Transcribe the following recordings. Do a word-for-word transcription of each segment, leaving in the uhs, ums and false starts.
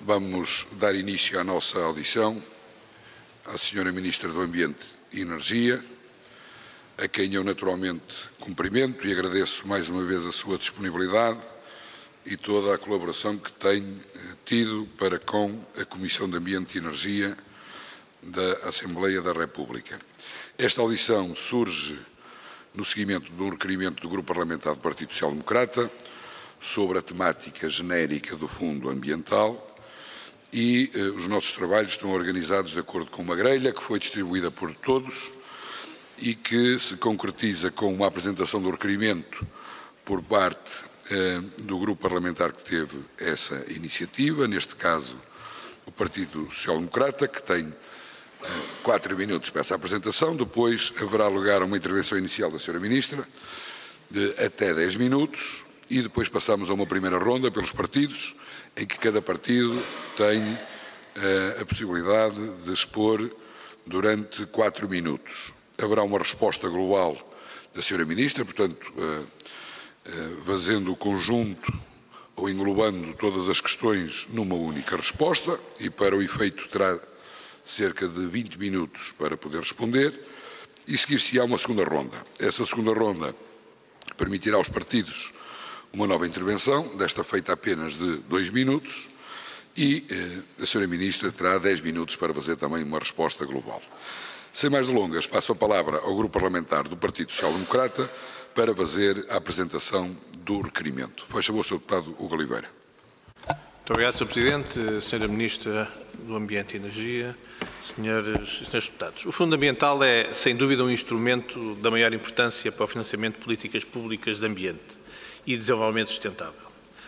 Vamos dar início à nossa audição à senhora Ministra do Ambiente e Energia, a quem eu naturalmente cumprimento e agradeço mais uma vez a sua disponibilidade e toda a colaboração que tem tido para com a Comissão de Ambiente e Energia da Assembleia da República. Esta audição surge no seguimento de um requerimento do Grupo Parlamentar do Partido Social Democrata sobre a temática genérica do Fundo Ambiental e eh, os nossos trabalhos estão organizados de acordo com uma grelha que foi distribuída por todos e que se concretiza com uma apresentação do requerimento por parte eh, do Grupo Parlamentar que teve essa iniciativa, neste caso o Partido Social Democrata, que tem eh, quatro minutos para essa apresentação. Depois haverá lugar a uma intervenção inicial da senhora Ministra de até dez minutos e depois passamos a uma primeira ronda pelos partidos, em que cada partido tem eh, a possibilidade de expor durante quatro minutos. Haverá uma resposta global da senhora Ministra, portanto, eh, eh, fazendo o conjunto ou englobando todas as questões numa única resposta, e para o efeito terá cerca de vinte minutos para poder responder, e seguir-se-á uma segunda ronda. Essa segunda ronda permitirá aos partidos uma nova intervenção, desta feita apenas de dois minutos, e eh, a senhora Ministra terá dez minutos para fazer também uma resposta global. Sem mais delongas, passo a palavra ao Grupo Parlamentar do Partido Social Democrata para fazer a apresentação do requerimento. Faz favor, senhor Deputado Hugo Oliveira. Muito obrigado, senhor Presidente, senhora Ministra do Ambiente e Energia, senhores e senhores deputados. O Fundo Ambiental é, sem dúvida, um instrumento da maior importância para o financiamento de políticas públicas de ambiente e desenvolvimento sustentável.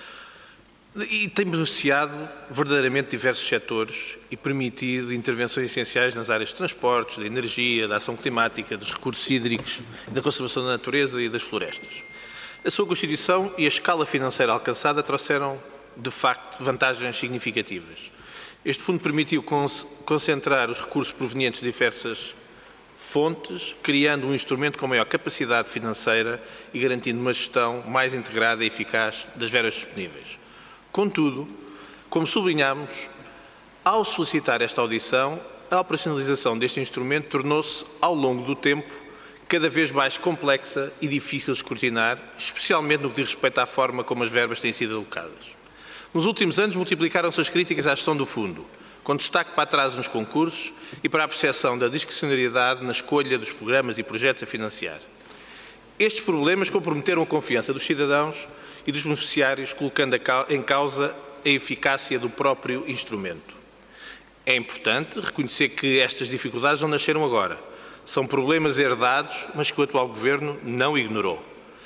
E tem beneficiado verdadeiramente diversos setores e permitido intervenções essenciais nas áreas de transportes, da energia, da ação climática, dos recursos hídricos, da conservação da natureza e das florestas. A sua constituição e a escala financeira alcançada trouxeram, de facto, vantagens significativas. Este fundo permitiu concentrar os recursos provenientes de diversas fontes, criando um instrumento com maior capacidade financeira e garantindo uma gestão mais integrada e eficaz das verbas disponíveis. Contudo, como sublinhamos, ao solicitar esta audição, a operacionalização deste instrumento tornou-se, ao longo do tempo, cada vez mais complexa e difícil de escrutinar, especialmente no que diz respeito à forma como as verbas têm sido alocadas. Nos últimos anos multiplicaram-se as críticas à gestão do fundo, com destaque para atrasos nos concursos e para a percepção da discricionariedade na escolha dos programas e projetos a financiar. Estes problemas comprometeram a confiança dos cidadãos e dos beneficiários, colocando em causa a eficácia do próprio instrumento. É importante reconhecer que estas dificuldades não nasceram agora. São problemas herdados, mas que o atual Governo não ignorou.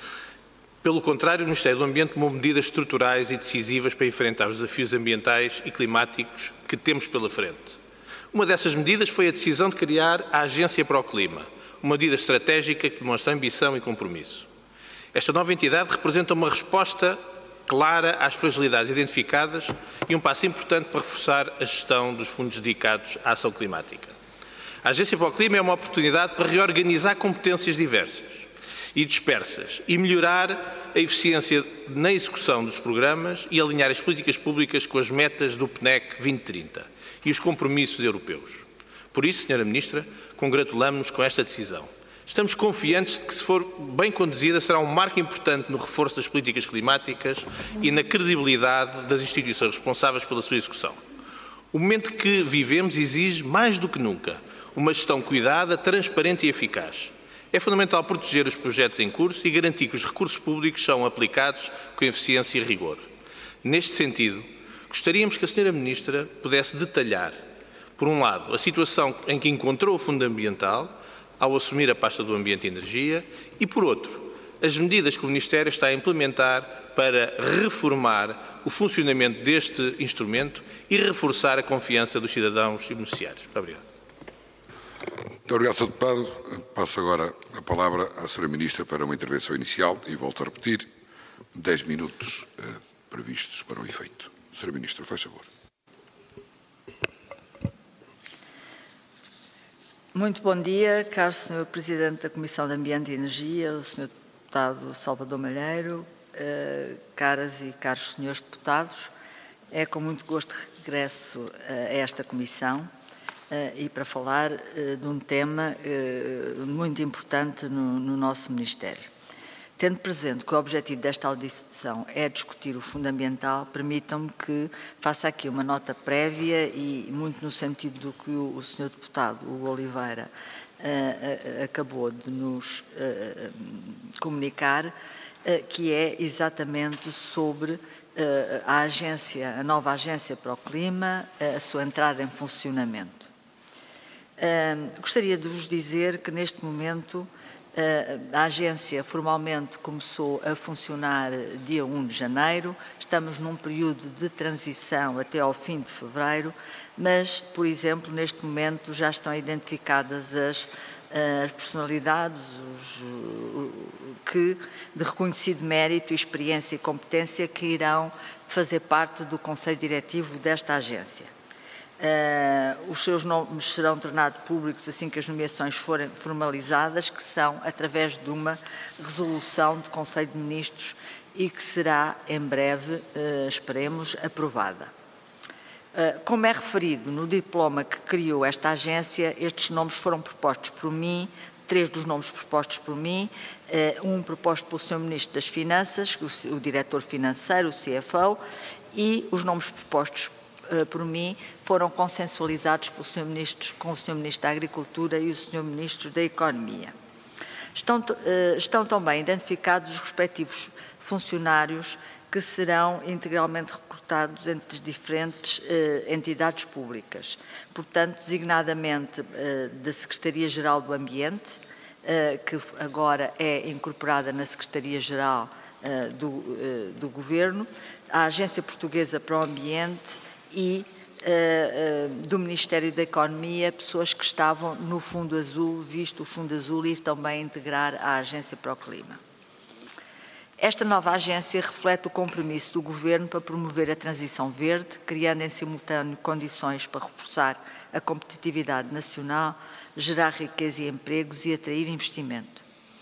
Pelo contrário, o Ministério do Ambiente tomou medidas estruturais e decisivas para enfrentar os desafios ambientais e climáticos que temos pela frente. Uma dessas medidas foi a decisão de criar a Agência para o Clima, uma medida estratégica que demonstra ambição e compromisso. Esta nova entidade representa uma resposta clara às fragilidades identificadas e um passo importante para reforçar a gestão dos fundos dedicados à ação climática. A Agência para o Clima é uma oportunidade para reorganizar competências diversas e dispersas e melhorar a eficiência na execução dos programas e alinhar as políticas públicas com as metas do P N E C vinte trinta e os compromissos europeus. Por isso, senhora Ministra, congratulamos-nos com esta decisão. Estamos confiantes de que, se for bem conduzida, será um marco importante no reforço das políticas climáticas e na credibilidade das instituições responsáveis pela sua execução. O momento que vivemos exige, mais do que nunca, uma gestão cuidada, transparente e eficaz. É fundamental proteger os projetos em curso e garantir que os recursos públicos são aplicados com eficiência e rigor. Neste sentido, gostaríamos que a senhora Ministra pudesse detalhar, por um lado, a situação em que encontrou o Fundo Ambiental ao assumir a pasta do Ambiente e Energia e, por outro, as medidas que o Ministério está a implementar para reformar o funcionamento deste instrumento e reforçar a confiança dos cidadãos e beneficiários. Muito obrigado. Muito obrigado, senhor Deputado. Passo agora a palavra à senhora Ministra para uma intervenção inicial e volto a repetir, dez minutos eh, previstos para o efeito. senhora Ministra, faz favor. Muito bom dia, caro senhor Presidente da Comissão de Ambiente e Energia, senhor Deputado Salvador Malheiro, eh, caras e caros senhores deputados É com muito gosto que regresso a esta comissão e para falar de um tema muito importante no, no nosso Ministério. Tendo presente que o objetivo desta audição é discutir o fundo ambiental, permitam-me que faça aqui uma nota prévia e muito no sentido do que o, o senhor Deputado Hugo Oliveira uh, uh, acabou de nos uh, comunicar, uh, que é exatamente sobre uh, a agência, a nova Agência para o Clima, uh, a sua entrada em funcionamento. Uh, gostaria de vos dizer que neste momento a agência formalmente começou a funcionar dia um de janeiro, estamos num período de transição até ao fim de fevereiro, mas, por exemplo, neste momento já estão identificadas as, as personalidades os, que, de reconhecido mérito, experiência e competência que irão fazer parte do Conselho Diretivo desta agência. Uh, os seus nomes serão tornados públicos assim que as nomeações forem formalizadas, que são através de uma resolução do Conselho de Ministros e que será em breve, uh, esperemos, aprovada. Uh, como é referido no diploma que criou esta agência, estes nomes foram propostos por mim, três dos nomes propostos por mim, uh, um proposto pelo senhor Ministro das Finanças, o, o Diretor Financeiro, o C F O, e os nomes propostos por mim, foram consensualizados pelo senhor Ministro, com o senhor Ministro da Agricultura e o senhor Ministro da Economia. Estão, estão também identificados os respectivos funcionários que serão integralmente recrutados entre diferentes eh, entidades públicas. Portanto, designadamente eh, da Secretaria-Geral do Ambiente, eh, que agora é incorporada na Secretaria-Geral eh, do, eh, do Governo, a Agência Portuguesa para o Ambiente e uh, uh, do Ministério da Economia, pessoas que estavam no Fundo Azul, visto o Fundo Azul ir também integrar a Agência para o Clima. Esta nova agência reflete o compromisso do Governo para promover a transição verde, criando em simultâneo condições para reforçar a competitividade nacional, gerar riqueza e empregos e atrair investimento.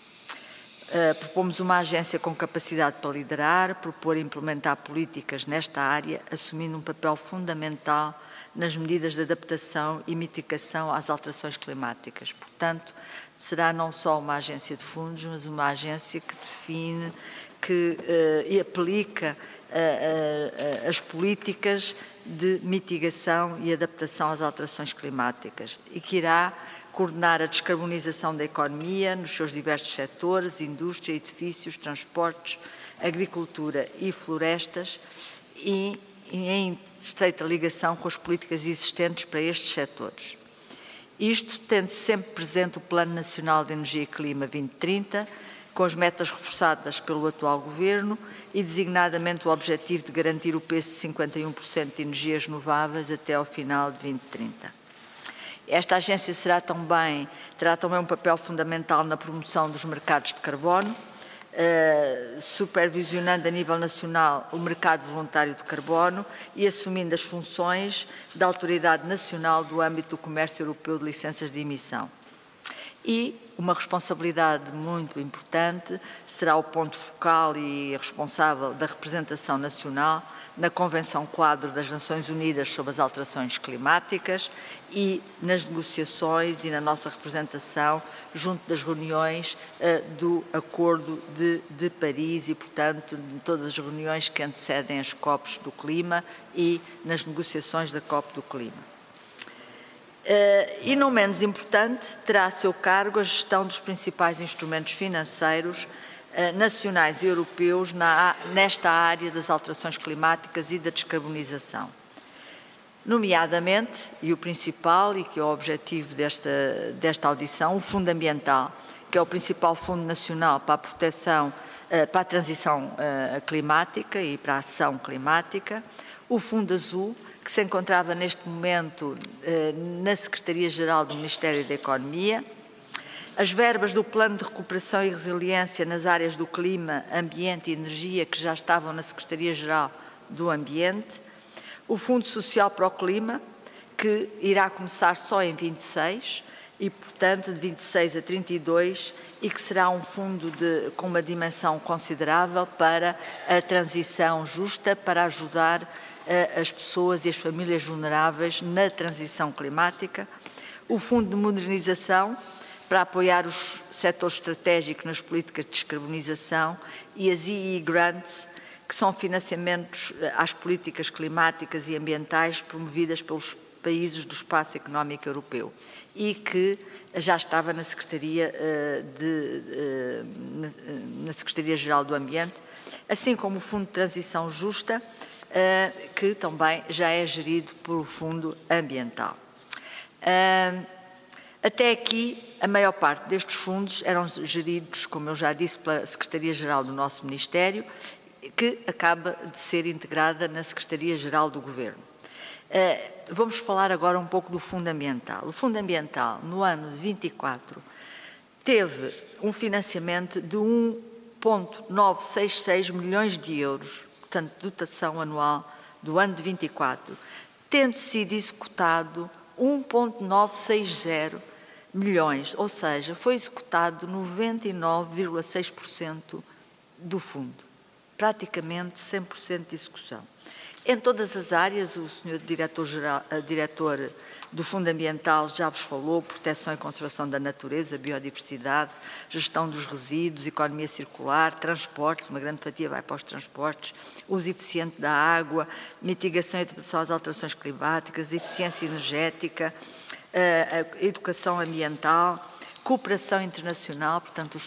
Uh, propomos uma agência com capacidade para liderar, propor e implementar políticas nesta área, assumindo um papel fundamental nas medidas de adaptação e mitigação às alterações climáticas. Portanto, será não só uma agência de fundos, mas uma agência que define, que uh, e aplica uh, uh, as políticas de mitigação e adaptação às alterações climáticas e que irá coordenar a descarbonização da economia nos seus diversos setores, indústria, edifícios, transportes, agricultura e florestas e, e em estreita ligação com as políticas existentes para estes setores. Isto tendo sempre presente o Plano Nacional de Energia e Clima vinte trinta, com as metas reforçadas pelo atual Governo e designadamente o objetivo de garantir o peso de cinquenta e um por cento de energias renováveis até ao final de vinte trinta. Esta agência será também, terá também um papel fundamental na promoção dos mercados de carbono, eh, supervisionando a nível nacional o mercado voluntário de carbono e assumindo as funções da Autoridade Nacional do âmbito do Comércio Europeu de Licenças de Emissão. E uma responsabilidade muito importante será o ponto focal e responsável da representação nacional na Convenção Quadro das Nações Unidas sobre as Alterações Climáticas e nas negociações e na nossa representação junto das reuniões uh, do Acordo de, de Paris e, portanto, de todas as reuniões que antecedem as COPs do clima e nas negociações da COP do clima. Uh, e não menos importante, terá a seu cargo a gestão dos principais instrumentos financeiros uh, nacionais e europeus na, nesta área das alterações climáticas e da descarbonização. Nomeadamente, e o principal, e que é o objetivo desta, desta audição, o Fundo Ambiental, que é o principal Fundo Nacional para a proteção, uh, para a transição uh, climática e para a ação climática, o Fundo Azul, que se encontrava neste momento eh, na Secretaria-Geral do Ministério da Economia, as verbas do Plano de Recuperação e Resiliência nas áreas do clima, ambiente e energia, que já estavam na Secretaria-Geral do Ambiente, o Fundo Social para o Clima, que irá começar só em vinte e seis e, portanto, de vinte e seis a trinta e dois, e que será um fundo de, com uma dimensão considerável para a transição justa, para ajudar as pessoas e as famílias vulneráveis na transição climática, o Fundo de Modernização, para apoiar os setores estratégicos nas políticas de descarbonização, e as E E Grants, que são financiamentos às políticas climáticas e ambientais promovidas pelos países do Espaço Económico Europeu e que já estava na Secretaria, de, na Secretaria-Geral do Ambiente, assim como o Fundo de Transição Justa, que também já é gerido pelo Fundo Ambiental. Até aqui, a maior parte destes fundos eram geridos, como eu já disse, pela Secretaria-Geral do nosso Ministério, que acaba de ser integrada na Secretaria-Geral do Governo. Vamos falar agora um pouco do Fundo Ambiental. O Fundo Ambiental, no ano de vinte e quatro, teve um financiamento de um vírgula novecentos e sessenta e seis milhões de euros, portanto, dotação anual do ano de vinte e quatro, tendo sido executado um vírgula novecentos e sessenta milhões, ou seja, foi executado noventa e nove vírgula seis por cento do fundo, praticamente cem por cento de execução. Em todas as áreas, o senhor diretor-geral, diretor do Fundo Ambiental já vos falou: proteção e conservação da natureza, biodiversidade, gestão dos resíduos, economia circular, transportes, uma grande fatia vai para os transportes, uso eficiente da água, mitigação e adaptação às alterações climáticas, eficiência energética, a educação ambiental, cooperação internacional, portanto,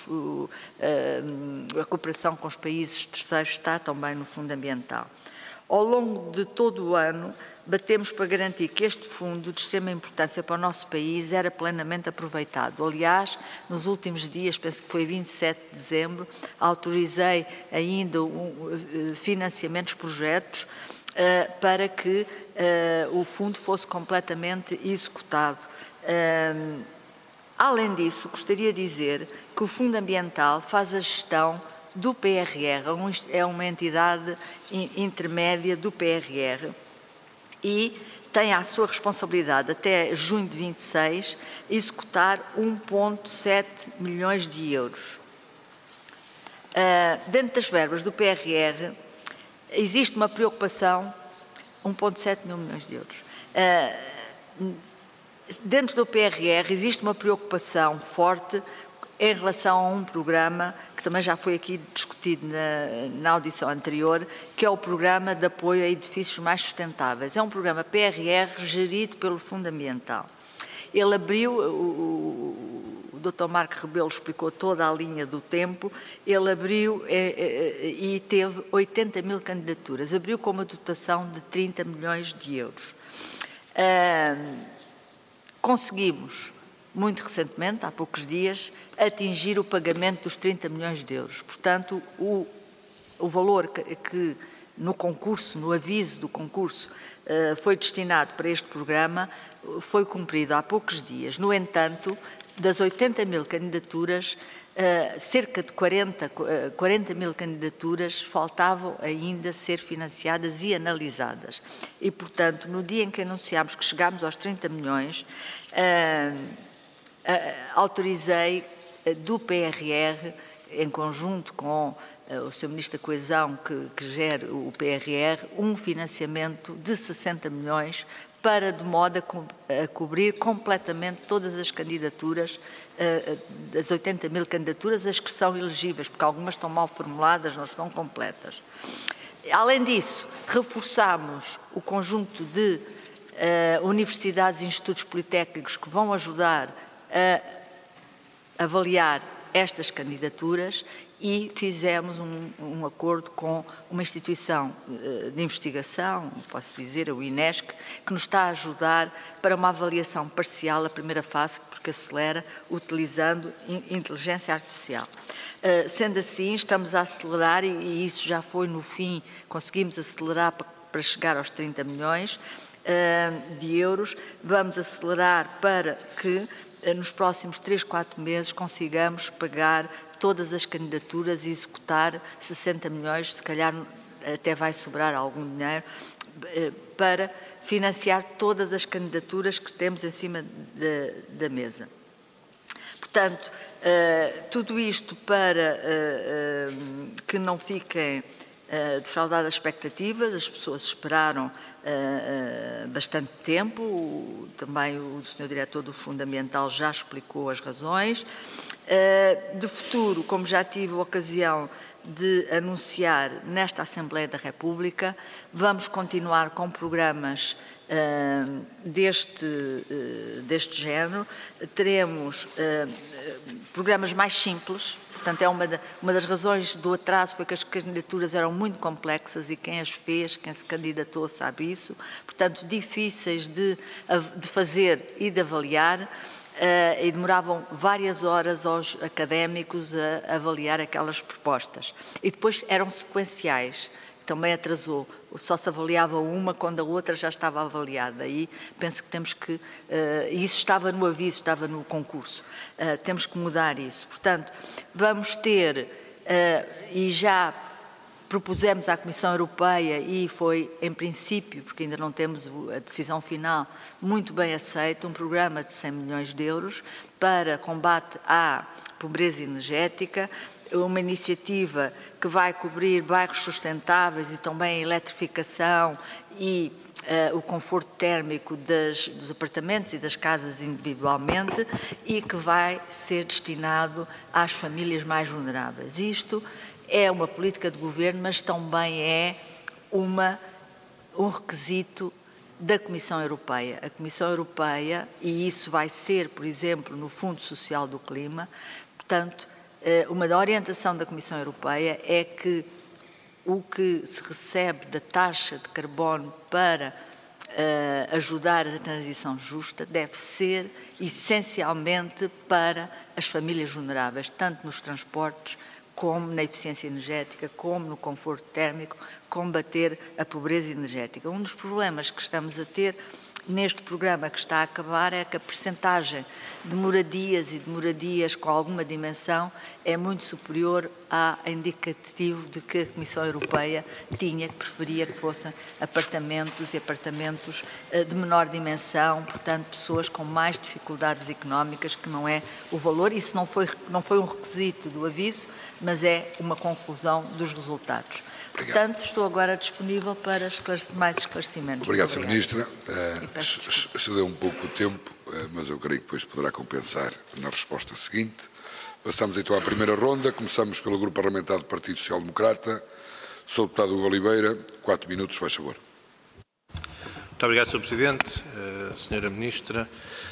a cooperação com os países terceiros está também no Fundo Ambiental. Ao longo de todo o ano, batemos para garantir que este fundo, de extrema importância para o nosso país, era plenamente aproveitado. Aliás, nos últimos dias, penso que foi vinte e sete de dezembro, autorizei ainda um, financiamentos, projetos, uh, para que uh, o fundo fosse completamente executado. Uh, além disso, gostaria de dizer que o Fundo Ambiental faz a gestão do P R R, é uma entidade intermédia do P R R e tem à sua responsabilidade, até junho de vinte e seis, executar um vírgula sete milhões de euros. Uh, dentro das verbas do P R R, existe uma preocupação, um vírgula sete mil milhões de euros. Uh, dentro do P R R existe uma preocupação forte em relação a um programa que também já foi aqui discutido na, na audição anterior, que é o Programa de Apoio a Edifícios Mais Sustentáveis. É um programa P R R gerido pelo Fundo Ambiental. Ele abriu, o, o doutor Marco Rebelo explicou toda a linha do tempo, ele abriu e, e teve oitenta mil candidaturas, abriu com uma dotação de trinta milhões de euros. Uh, conseguimos, muito recentemente, há poucos dias, atingir o pagamento dos trinta milhões de euros. Portanto, o, o valor que, que no concurso, no aviso do concurso, uh, foi destinado para este programa, foi cumprido há poucos dias. No entanto, das oitenta mil candidaturas, uh, cerca de quarenta, uh, quarenta mil candidaturas faltavam ainda ser financiadas e analisadas. E, portanto, no dia em que anunciámos que chegámos aos trinta milhões, uh, Uh, autorizei uh, do P R R, em conjunto com uh, o senhor Ministro da Coesão, que, que gera o P R R, um financiamento de sessenta milhões para, de modo a, co a cobrir completamente todas as candidaturas, uh, das oitenta mil candidaturas, as que são elegíveis, porque algumas estão mal formuladas, não estão completas. Além disso, reforçamos o conjunto de uh, universidades e institutos politécnicos que vão ajudar a avaliar estas candidaturas e fizemos um, um acordo com uma instituição de investigação, posso dizer, o INESC, que nos está a ajudar para uma avaliação parcial, a primeira fase, porque acelera, utilizando inteligência artificial. Uh, sendo assim, estamos a acelerar, e, e isso já foi no fim, conseguimos acelerar para, para chegar aos trinta milhões uh, de euros, vamos acelerar para que nos próximos três, quatro meses consigamos pagar todas as candidaturas e executar sessenta milhões, se calhar até vai sobrar algum dinheiro, para financiar todas as candidaturas que temos em cima de, da mesa. Portanto, uh, tudo isto para uh, uh, que não fiquem uh, defraudado as expectativas, as pessoas esperaram uh, uh, bastante tempo, o, também o senhor Diretor do Fundamental já explicou as razões. Uh, de futuro, como já tive a ocasião de anunciar nesta Assembleia da República, vamos continuar com programas uh, deste, uh, deste género. Teremos uh, programas mais simples, portanto é uma, da, uma das razões do atraso foi que as candidaturas eram muito complexas e quem as fez, quem se candidatou sabe isso, portanto difíceis de, de fazer e de avaliar. Uh, e demoravam várias horas aos académicos a avaliar aquelas propostas. E depois eram sequenciais, também atrasou. Só se avaliava uma quando a outra já estava avaliada. E penso que temos que... Uh, isso estava no aviso, estava no concurso. Uh, temos que mudar isso. Portanto, vamos ter, uh, e já propusemos à Comissão Europeia e foi, em princípio, porque ainda não temos a decisão final, muito bem aceito, um programa de cem milhões de euros para combate à pobreza energética, uma iniciativa que vai cobrir bairros sustentáveis e também a eletrificação e uh, o conforto térmico das, dos apartamentos e das casas individualmente e que vai ser destinado às famílias mais vulneráveis. Isto é uma política de governo, mas também é uma, um requisito da Comissão Europeia. A Comissão Europeia, e isso vai ser, por exemplo, no Fundo Social do Clima, portanto, uma da orientação da Comissão Europeia é que o que se recebe da taxa de carbono para uh, ajudar a transição justa deve ser essencialmente para as famílias vulneráveis, tanto nos transportes, como na eficiência energética, como no conforto térmico, combater a pobreza energética. Um dos problemas que estamos a ter neste programa que está a acabar é que a percentagem de moradias e de moradias com alguma dimensão é muito superior ao indicativo de que a Comissão Europeia tinha, que preferia que fossem apartamentos e apartamentos de menor dimensão, portanto, pessoas com mais dificuldades económicas, que não é o valor. Isso não foi, não foi um requisito do aviso, mas é uma conclusão dos resultados. Obrigado. Portanto, estou agora disponível para mais esclarecimentos. Obrigado, Senhora Ministra. Uh, excedeu um pouco o tempo, uh, mas eu creio que depois poderá compensar na resposta seguinte. Passamos então à primeira ronda. Começamos pelo Grupo Parlamentar do Partido Social Democrata. Sou o deputado Hugo Oliveira. Quatro minutos, faz favor. Muito obrigado, senhor Presidente, uh, senhora Ministra,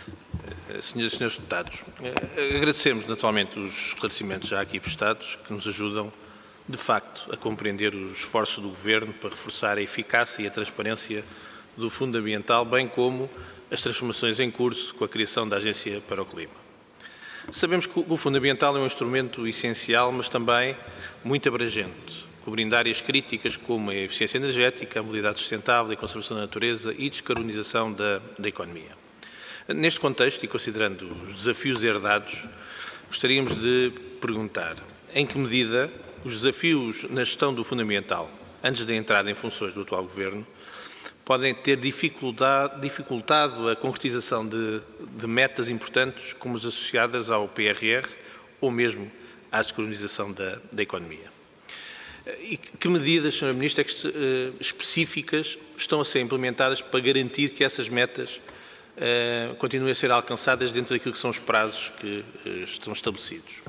uh, senhoras e senhores deputados. Uh, agradecemos naturalmente os esclarecimentos já aqui prestados, que nos ajudam de facto, a compreender os esforços do Governo para reforçar a eficácia e a transparência do Fundo Ambiental, bem como as transformações em curso com a criação da Agência para o Clima. Sabemos que o Fundo Ambiental é um instrumento essencial, mas também muito abrangente, cobrindo áreas críticas como a eficiência energética, a mobilidade sustentável, a conservação da natureza e descarbonização da, da economia. Neste contexto, e considerando os desafios herdados, gostaríamos de perguntar em que medida os desafios na gestão do Fundo Ambiental, antes da entrada em funções do atual Governo, podem ter dificultado a concretização de, de metas importantes como as associadas ao P R R ou mesmo à descarbonização da, da economia. E que medidas, senhora Ministra, é que, uh, específicas estão a ser implementadas para garantir que essas metas uh, continuem a ser alcançadas dentro daquilo que são os prazos que uh, estão estabelecidos?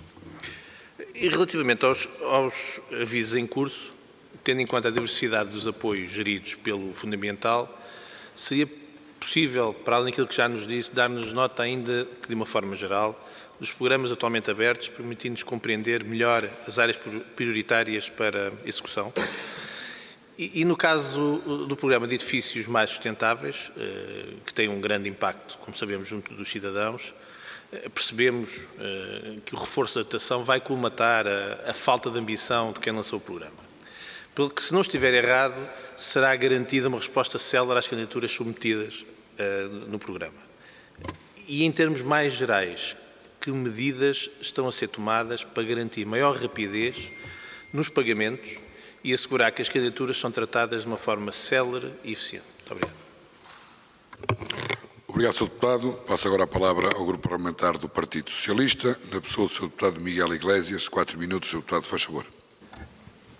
E relativamente aos, aos avisos em curso, tendo em conta a diversidade dos apoios geridos pelo Fundo Ambiental, seria possível, para além daquilo que já nos disse, dar-nos nota ainda que, de uma forma geral, dos programas atualmente abertos, permitindo-nos compreender melhor as áreas prioritárias para execução? E, e no caso do programa de edifícios mais sustentáveis, eh, que tem um grande impacto, como sabemos, junto dos cidadãos, percebemos uh, que o reforço da adaptação vai colmatar a, a falta de ambição de quem lançou o programa. Pelo que, se não estiver errado, será garantida uma resposta célere às candidaturas submetidas uh, no programa. E, em termos mais gerais, que medidas estão a ser tomadas para garantir maior rapidez nos pagamentos e assegurar que as candidaturas são tratadas de uma forma célere e eficiente? Muito obrigado. Obrigado, senhor Deputado. Passo agora a palavra ao Grupo Parlamentar do Partido Socialista, na pessoa do senhor Deputado Miguel Iglesias. Quatro minutos, senhor Deputado, faz favor.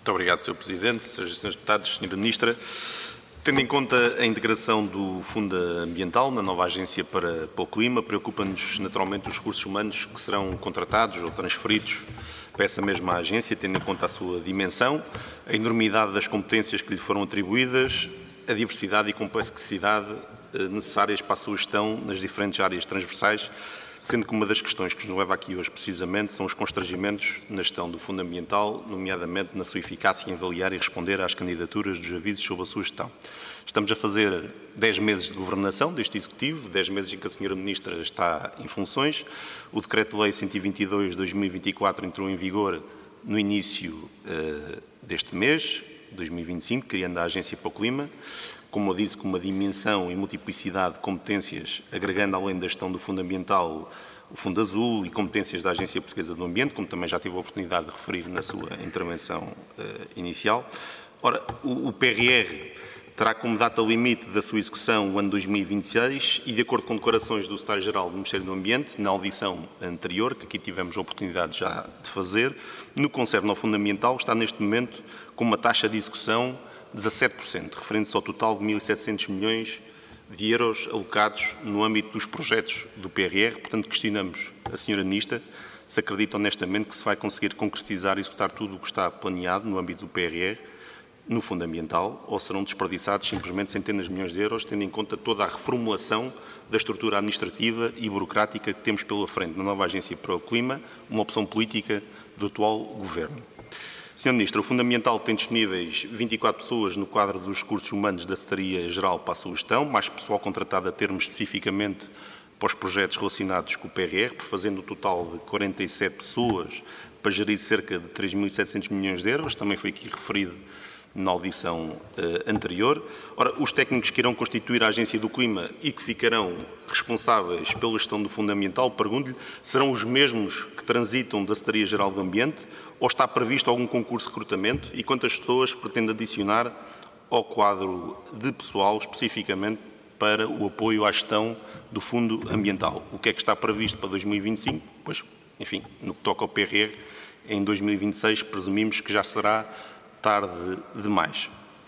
Muito obrigado, senhor Presidente, senhoras e senhores deputados, senhora Ministra. Tendo em conta a integração do Fundo Ambiental na nova Agência para, para o Clima, preocupa-nos naturalmente os recursos humanos que serão contratados ou transferidos para essa mesma agência, tendo em conta a sua dimensão, a enormidade das competências que lhe foram atribuídas, a diversidade e complexidade necessárias para a sua gestão nas diferentes áreas transversais, sendo que uma das questões que nos leva aqui hoje precisamente são os constrangimentos na gestão do Fundo Ambiental, nomeadamente na sua eficácia em avaliar e responder às candidaturas dos avisos sobre a sua gestão. Estamos a fazer dez meses de governação deste Executivo, dez meses em que a senhora Ministra está em funções. O Decreto-Lei cento e vinte e dois de dois mil e vinte e quatro entrou em vigor no início uh, deste mês, dois mil e vinte e cinco, criando a Agência para o Clima, como eu disse, com uma dimensão e multiplicidade de competências, agregando além da gestão do Fundo Ambiental, o Fundo Azul e competências da Agência Portuguesa do Ambiente, como também já tive a oportunidade de referir na sua intervenção uh, inicial. Ora, o, o P R R terá como data limite da sua execução o ano dois mil e vinte e seis e, de acordo com declarações do Secretário-Geral do Ministério do Ambiente, na audição anterior, que aqui tivemos a oportunidade já de fazer, no que concerne ao Fundo Ambiental, está neste momento com uma taxa de execução de dezassete por cento, referente-se ao total de mil e setecentos milhões de euros alocados no âmbito dos projetos do P R R. Portanto, questionamos a senhora Ministra se acredita honestamente que se vai conseguir concretizar e executar tudo o que está planeado no âmbito do P R R no Fundo Ambiental, ou serão desperdiçados simplesmente centenas de milhões de euros, tendo em conta toda a reformulação da estrutura administrativa e burocrática que temos pela frente na nova Agência para o Clima, uma opção política do atual Governo. senhora Ministra, o Fundo Ambiental tem disponíveis vinte e quatro pessoas no quadro dos recursos humanos da Secretaria-Geral para a sua gestão, mais pessoal contratado a termo especificamente para os projetos relacionados com o P R R, fazendo o total de quarenta e sete pessoas para gerir cerca de três mil e setecentos milhões de euros, também foi aqui referido na audição uh, anterior. Ora, os técnicos que irão constituir a Agência do Clima e que ficarão responsáveis pela gestão do Fundo Ambiental, pergunto-lhe, serão os mesmos que transitam da Secretaria-Geral do Ambiente ou está previsto algum concurso de recrutamento e quantas pessoas pretende adicionar ao quadro de pessoal especificamente para o apoio à gestão do Fundo Ambiental? O que é que está previsto para dois mil e vinte e cinco? Pois, enfim, no que toca ao P R R, em dois mil e vinte e seis presumimos que já será tarde demais.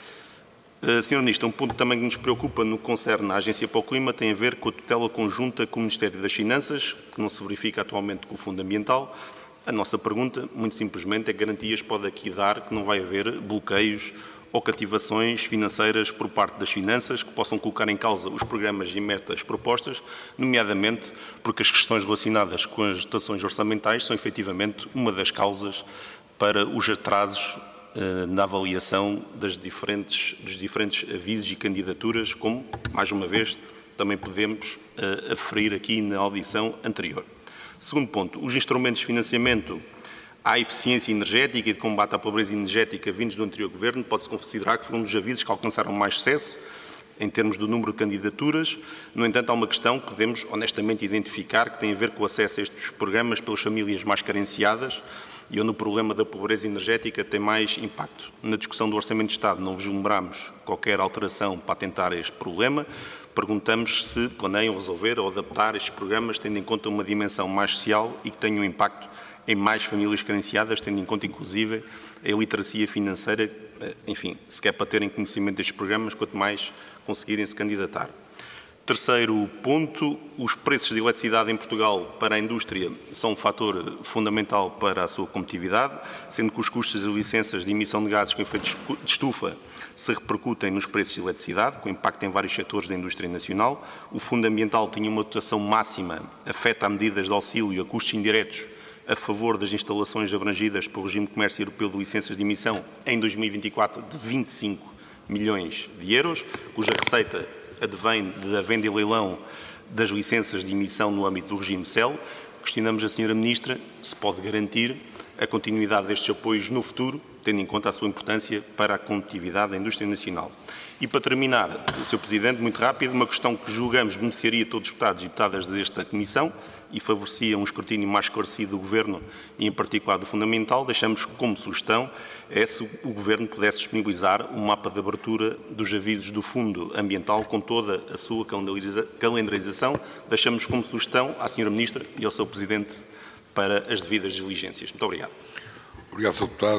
Uh, senhora Ministra, um ponto também que nos preocupa no que concerne à Agência para o Clima tem a ver com a tutela conjunta com o Ministério das Finanças, que não se verifica atualmente com o Fundo Ambiental. A nossa pergunta, muito simplesmente, é que garantias pode aqui dar que não vai haver bloqueios ou cativações financeiras por parte das finanças que possam colocar em causa os programas e metas propostas, nomeadamente porque as questões relacionadas com as dotações orçamentais são efetivamente uma das causas para os atrasos na avaliação das diferentes, dos diferentes avisos e candidaturas, como, mais uma vez, também podemos uh, aferir aqui na audição anterior. Segundo ponto, os instrumentos de financiamento à eficiência energética e de combate à pobreza energética vindos do anterior Governo, pode-se considerar que foram um dos avisos que alcançaram mais sucesso em termos do número de candidaturas. No entanto, há uma questão que podemos honestamente identificar que tem a ver com o acesso a estes programas pelas famílias mais carenciadas e onde o problema da pobreza energética tem mais impacto. Na discussão do Orçamento de Estado não vislumbramos qualquer alteração para atentar a este problema. Perguntamos se planeiam resolver ou adaptar estes programas tendo em conta uma dimensão mais social e que tenham um impacto em mais famílias carenciadas, tendo em conta inclusive a iliteracia financeira, enfim, se quer para terem conhecimento destes programas, quanto mais conseguirem se candidatar. Terceiro ponto, os preços de eletricidade em Portugal para a indústria são um fator fundamental para a sua competitividade, sendo que os custos das licenças de emissão de gases com efeito de estufa se repercutem nos preços de eletricidade, com impacto em vários setores da indústria nacional. O Fundo Ambiental tinha uma dotação máxima, afeta a medidas de auxílio a custos indiretos a favor das instalações abrangidas pelo regime de comércio europeu de licenças de emissão em dois mil e vinte e quatro de vinte e cinco milhões de euros, cuja receita advém da venda e leilão das licenças de emissão no âmbito do regime C E L. Questionamos a senhora Ministra se pode garantir a continuidade destes apoios no futuro, tendo em conta a sua importância para a competitividade da indústria nacional. E para terminar, senhor Presidente, muito rápido, uma questão que julgamos beneficiaria todos os deputados e deputadas desta Comissão e favorecia um escrutínio mais esclarecido do Governo e, em particular, do Fundamental. Deixamos como sugestão é se o Governo pudesse disponibilizar um mapa de abertura dos avisos do Fundo Ambiental com toda a sua calendarização. Deixamos como sugestão à senhora Ministra e ao seu Presidente para as devidas diligências. Muito obrigado. Obrigado, senhor Deputado.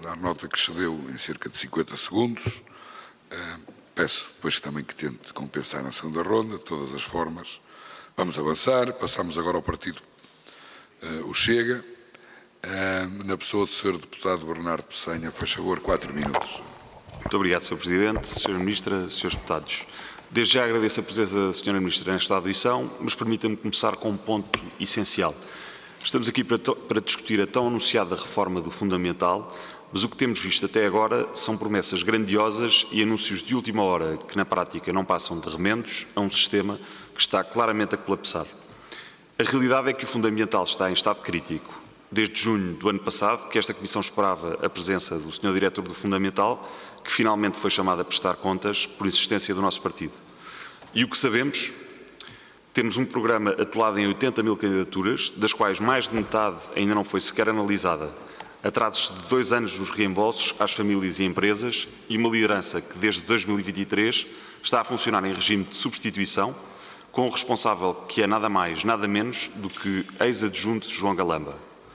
dar nota que excedeu em cerca de cinquenta segundos. Peço depois também que tente compensar na segunda ronda, de todas as formas. Vamos avançar. Passamos agora ao partido uh, o Chega. Uh, na pessoa do senhor Deputado Bernardo Pessanha, faz favor, quatro minutos. Muito obrigado, senhor Presidente, senhora Ministra, senhores Deputados. Desde já agradeço a presença da senhora Ministra nesta audição, mas permita-me começar com um ponto essencial. Estamos aqui para, para discutir a tão anunciada reforma do Fundamental, mas o que temos visto até agora são promessas grandiosas e anúncios de última hora que, na prática, não passam de remendos a um sistema que está claramente a colapsar. A realidade é que o Fundamental está em estado crítico. Desde junho do ano passado, que esta Comissão esperava a presença do senhor Diretor do Fundamental, que finalmente foi chamado a prestar contas por insistência do nosso partido. E o que sabemos? Temos um programa atolado em oitenta mil candidaturas, das quais mais de metade ainda não foi sequer analisada. Atrasos de dois anos nos reembolsos às famílias e empresas e uma liderança que desde dois mil e vinte e três está a funcionar em regime de substituição, com o responsável que é nada mais, nada menos do que ex-adjunto de João Galamba.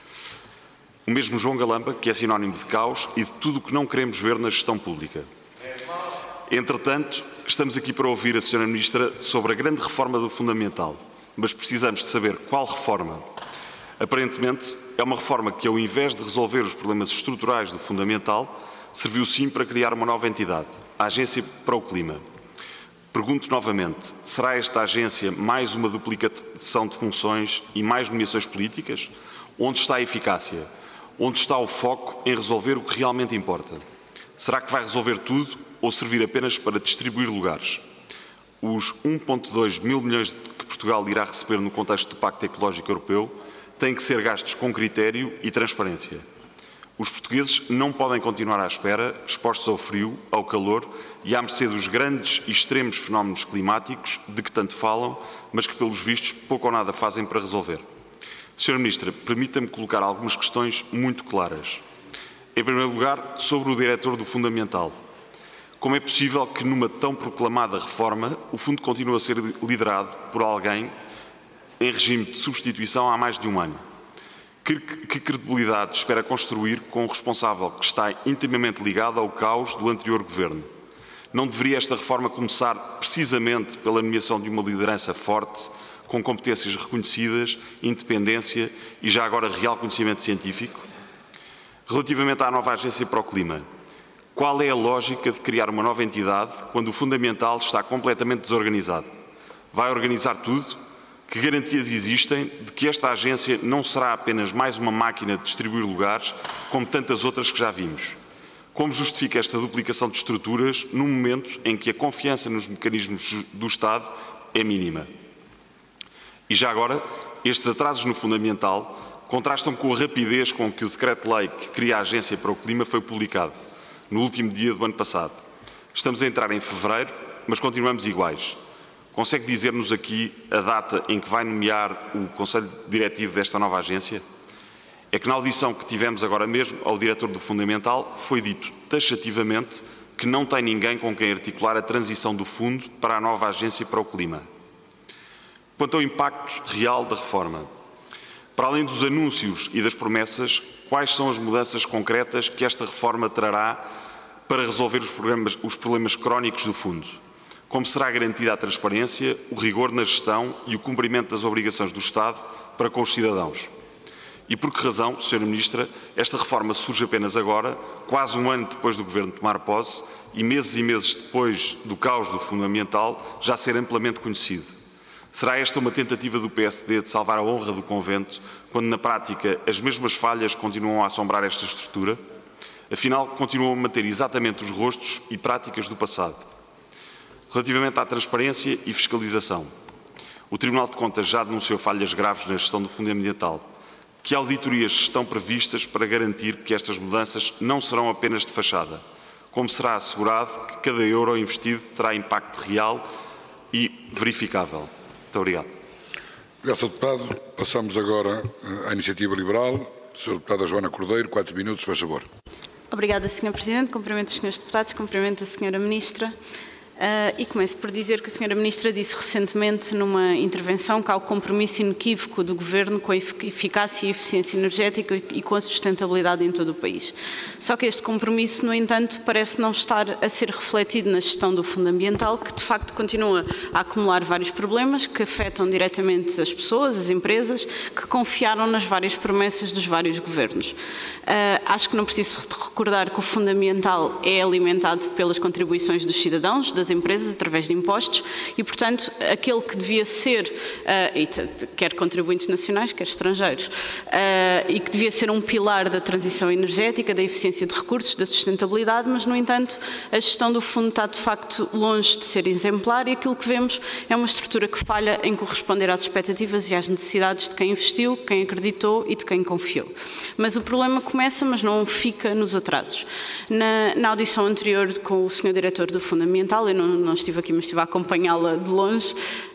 O mesmo João Galamba, que é sinónimo de caos e de tudo o que não queremos ver na gestão pública. Entretanto, estamos aqui para ouvir a senhora Ministra sobre a grande reforma do Fundamental, mas precisamos de saber qual reforma. Aparentemente, é uma reforma que, ao invés de resolver os problemas estruturais do Fundamental, serviu sim para criar uma nova entidade, a Agência para o Clima. Pergunto novamente, será esta agência mais uma duplicação de funções e mais nomeações políticas? Onde está a eficácia? Onde está o foco em resolver o que realmente importa? Será que vai resolver tudo ou servir apenas para distribuir lugares? Os um vírgula dois mil milhões que Portugal irá receber no contexto do Pacto Ecológico Europeu têm que ser gastos com critério e transparência. Os portugueses não podem continuar à espera, expostos ao frio, ao calor e à mercê dos grandes e extremos fenómenos climáticos de que tanto falam, mas que, pelos vistos, pouco ou nada fazem para resolver. senhora Ministra, permita-me colocar algumas questões muito claras. Em primeiro lugar, sobre o Diretor do Fundamental. Como é possível que, numa tão proclamada reforma, o Fundo continue a ser liderado por alguém em regime de substituição há mais de um ano? Que, que credibilidade espera construir com um responsável que está intimamente ligado ao caos do anterior Governo? Não deveria esta reforma começar precisamente pela nomeação de uma liderança forte, com competências reconhecidas, independência e já agora real conhecimento científico? Relativamente à nova Agência para o Clima, qual é a lógica de criar uma nova entidade quando o Fundamental está completamente desorganizado? Vai organizar tudo? Que garantias existem de que esta agência não será apenas mais uma máquina de distribuir lugares, como tantas outras que já vimos? Como justifica esta duplicação de estruturas num momento em que a confiança nos mecanismos do Estado é mínima? E já agora, estes atrasos no Fundamental contrastam com a rapidez com que o Decreto-Lei que cria a Agência para o Clima foi publicado, no último dia do ano passado. Estamos a entrar em fevereiro, mas continuamos iguais. Consegue dizer-nos aqui a data em que vai nomear o Conselho Diretivo desta nova agência? É que na audição que tivemos agora mesmo ao Diretor do Fundamental foi dito taxativamente que não tem ninguém com quem articular a transição do Fundo para a nova Agência para o Clima. Quanto ao impacto real da reforma, para além dos anúncios e das promessas, quais são as mudanças concretas que esta reforma trará para resolver os problemas, os problemas crónicos do Fundo? Como será garantida a transparência, o rigor na gestão e o cumprimento das obrigações do Estado para com os cidadãos? E por que razão, senhora Ministra, esta reforma surge apenas agora, quase um ano depois do Governo tomar posse e meses e meses depois do caos do Fundamental já ser amplamente conhecido? Será esta uma tentativa do P S D de salvar a honra do convento, quando na prática as mesmas falhas continuam a assombrar esta estrutura? Afinal, continuam a manter exatamente os rostos e práticas do passado. Relativamente à transparência e fiscalização, o Tribunal de Contas já denunciou falhas graves na gestão do Fundo Ambiental. Que auditorias estão previstas para garantir que estas mudanças não serão apenas de fachada? Como será assegurado que cada euro investido terá impacto real e verificável? Muito obrigado. Obrigado, senhor Deputado. Passamos agora à Iniciativa Liberal. senhora Deputada Joana Cordeiro, quatro minutos, faz favor. Obrigada, senhor Presidente. Cumprimento os senhores Deputados, cumprimento a senhora Ministra. Uh, e começo por dizer que a senhora Ministra disse recentemente numa intervenção que há o compromisso inequívoco do Governo com a eficácia e eficiência energética e com a sustentabilidade em todo o país. Só que este compromisso, no entanto, parece não estar a ser refletido na gestão do Fundo Ambiental, que de facto continua a acumular vários problemas que afetam diretamente as pessoas, as empresas, que confiaram nas várias promessas dos vários governos. Uh, acho que não preciso recordar que o Fundo Ambiental é alimentado pelas contribuições dos cidadãos, das empresas, através de impostos, e, portanto, aquele que devia ser, uh, e quer contribuintes nacionais, quer estrangeiros, uh, e que devia ser um pilar da transição energética, da eficiência de recursos, da sustentabilidade, mas, no entanto, a gestão do fundo está, de facto, longe de ser exemplar, e aquilo que vemos é uma estrutura que falha em corresponder às expectativas e às necessidades de quem investiu, quem acreditou e de quem confiou. Mas o problema começa, mas não fica nos atrasos. Na, na audição anterior com o senhor Diretor do Fundo Ambiental, eu não, não estive aqui, mas estive a acompanhá-la de longe,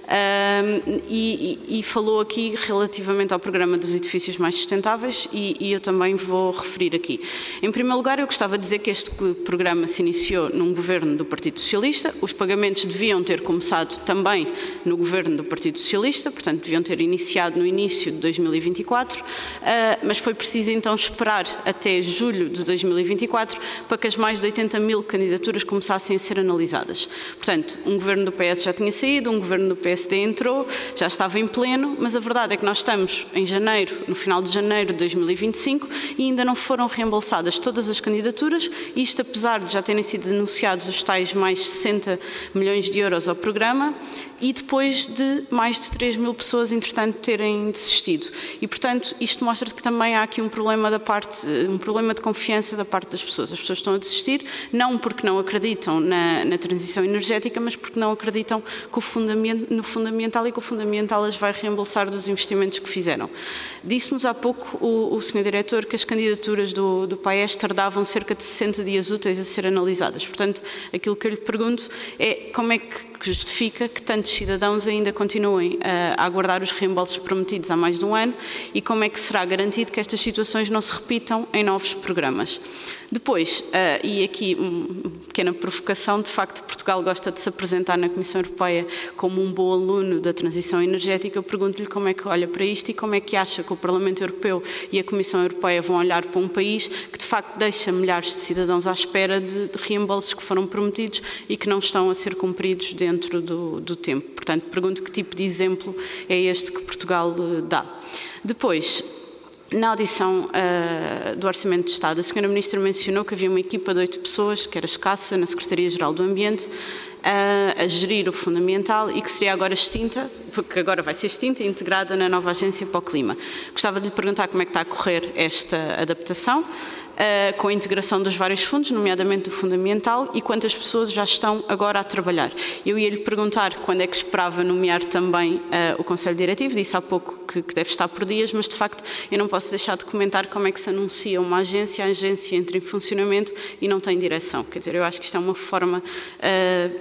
Um, e, e falou aqui relativamente ao programa dos edifícios mais sustentáveis e, e eu também vou referir aqui. Em primeiro lugar, eu gostava de dizer que este programa se iniciou num governo do Partido Socialista, os pagamentos deviam ter começado também no governo do Partido Socialista, portanto deviam ter iniciado no início de dois mil e vinte e quatro, uh, mas foi preciso então esperar até julho de dois mil e vinte e quatro para que as mais de oitenta mil candidaturas começassem a ser analisadas. Portanto, um governo do P S já tinha saído, um governo do P S D entrou, já estava em pleno, mas a verdade é que nós estamos em janeiro, no final de janeiro de dois mil e vinte e cinco, e ainda não foram reembolsadas todas as candidaturas, isto apesar de já terem sido anunciados os tais mais sessenta milhões de euros ao programa, e depois de mais de três mil pessoas, entretanto, terem desistido. E, portanto, isto mostra que também há aqui um problema da parte, um problema de confiança da parte das pessoas. As pessoas estão a desistir, não porque não acreditam na, na transição energética, mas porque não acreditam que o fundamento, no Fundo Ambiental e que o Fundo Ambiental as vai reembolsar dos investimentos que fizeram. Disse-nos há pouco o, o senhor Diretor que as candidaturas do, do P A E S tardavam cerca de sessenta dias úteis a ser analisadas. Portanto, aquilo que eu lhe pergunto é como é que justifica que tantos cidadãos ainda continuem a aguardar os reembolsos prometidos há mais de um ano e como é que será garantido que estas situações não se repitam em novos programas. Depois, uh, e aqui uma pequena provocação, de facto Portugal gosta de se apresentar na Comissão Europeia como um bom aluno da transição energética. Eu pergunto-lhe como é que olha para isto e como é que acha que o Parlamento Europeu e a Comissão Europeia vão olhar para um país que de facto deixa milhares de cidadãos à espera de, de reembolsos que foram prometidos e que não estão a ser cumpridos dentro do, do tempo. Portanto, pergunto que tipo de exemplo é este que Portugal uh, dá. Depois, na audição uh, do Orçamento de Estado, a senhora Ministra mencionou que havia uma equipa de oito pessoas, que era escassa, na Secretaria-Geral do Ambiente, uh, a gerir o Fundo Ambiental e que seria agora extinta, porque agora vai ser extinta e integrada na nova Agência para o Clima. Gostava de lhe perguntar como é que está a correr esta adaptação, Uh, com a integração dos vários fundos, nomeadamente do Fundo Ambiental, e quantas pessoas já estão agora a trabalhar. Eu ia lhe perguntar quando é que esperava nomear também uh, o Conselho Diretivo, disse há pouco que, que deve estar por dias, mas de facto eu não posso deixar de comentar como é que se anuncia uma agência, a agência entra em funcionamento e não tem direção. Quer dizer, eu acho que isto é uma forma uh,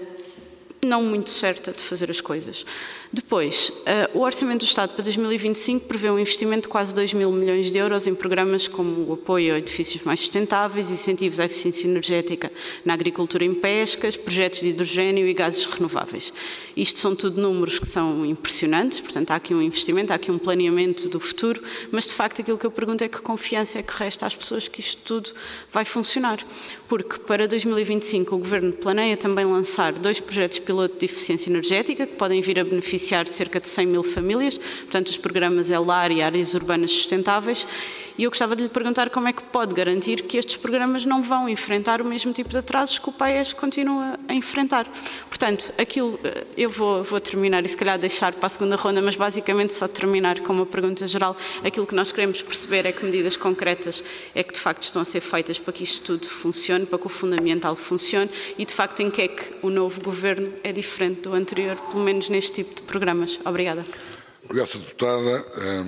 não muito certa de fazer as coisas. Depois, uh, o Orçamento do Estado para dois mil e vinte e cinco prevê um investimento de quase dois mil milhões de euros em programas como o apoio a edifícios mais sustentáveis, incentivos à eficiência energética na agricultura e em pescas, projetos de hidrogênio e gases renováveis. Isto são tudo números que são impressionantes, portanto há aqui um investimento, há aqui um planeamento do futuro, mas de facto aquilo que eu pergunto é que confiança é que resta às pessoas que isto tudo vai funcionar. Porque para dois mil e vinte e cinco o Governo planeia também lançar dois projetos piloto de eficiência energética que podem vir a beneficiar de cerca de cem mil famílias, portanto os programas ELAR e áreas urbanas sustentáveis, e eu gostava de lhe perguntar como é que pode garantir que estes programas não vão enfrentar o mesmo tipo de atrasos que o P A E S continua a enfrentar. Portanto, aquilo, eu vou, vou terminar e se calhar deixar para a segunda ronda, mas basicamente só terminar com uma pergunta geral. Aquilo que nós queremos perceber é que medidas concretas é que de facto estão a ser feitas para que isto tudo funcione, para que o Fundo Ambiental funcione e de facto em que é que o novo Governo é diferente do anterior, pelo menos neste tipo de programas. Obrigada. Obrigado, senhora Deputada.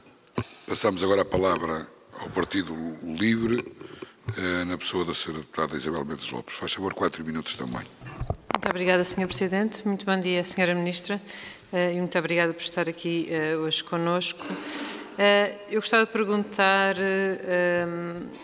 Passamos agora a palavra ao Partido Livre, na pessoa da senhora Deputada Isabel Mendes Lopes. Faz favor, quatro minutos também. Muito obrigada, senhor Presidente. Muito bom dia, senhora Ministra, e muito obrigada por estar aqui hoje conosco. Eu gostava de perguntar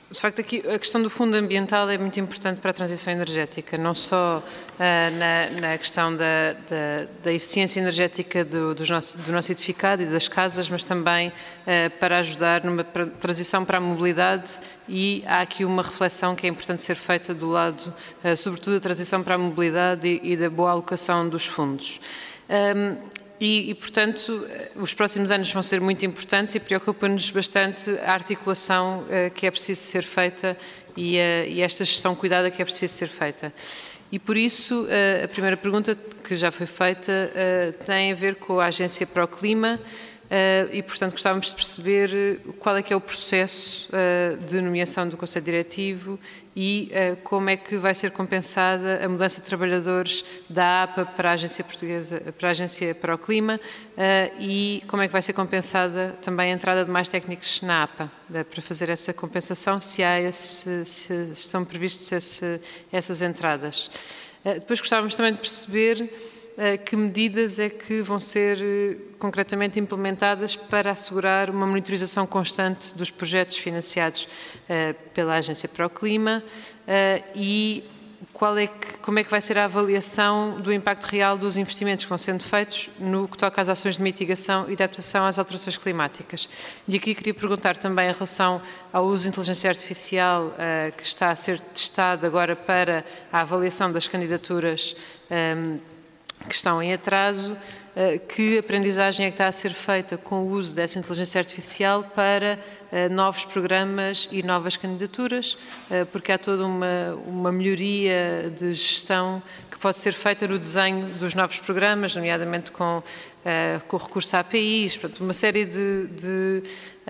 De facto, aqui a questão do Fundo Ambiental é muito importante para a transição energética, não só uh, na, na questão da, da, da eficiência energética do, do, nosso, do nosso edificado e das casas, mas também uh, para ajudar numa transição para a mobilidade, e há aqui uma reflexão que é importante ser feita do lado, uh, sobretudo, da transição para a mobilidade e, e da boa alocação dos fundos. Um, E, e, portanto, os próximos anos vão ser muito importantes e preocupa-nos bastante a articulação uh, que é preciso ser feita e, uh, e esta gestão cuidada que é preciso ser feita. E, por isso, uh, a primeira pergunta que já foi feita uh, tem a ver com a Agência para o Clima uh, e, portanto, gostávamos de perceber qual é que é o processo uh, de nomeação do Conselho Diretivo e uh, como é que vai ser compensada a mudança de trabalhadores da A P A para a Agência Portuguesa, para a Agência para o Clima uh, e como é que vai ser compensada também a entrada de mais técnicos na A P A, uh, para fazer essa compensação, se, há esse, se estão previstos esse, essas entradas. Uh, depois gostávamos também de perceber uh, que medidas é que vão ser uh, concretamente implementadas para assegurar uma monitorização constante dos projetos financiados uh, pela Agência para o Clima uh, e qual é que, como é que vai ser a avaliação do impacto real dos investimentos que vão sendo feitos no que toca às ações de mitigação e adaptação às alterações climáticas. E aqui queria perguntar também em relação ao uso de inteligência artificial uh, que está a ser testado agora para a avaliação das candidaturas um, que estão em atraso. Que aprendizagem é que está a ser feita com o uso dessa inteligência artificial para uh, novos programas e novas candidaturas, uh, porque há toda uma, uma melhoria de gestão que pode ser feita no desenho dos novos programas, nomeadamente com, uh, com o recurso a A P Is, portanto, uma série de, de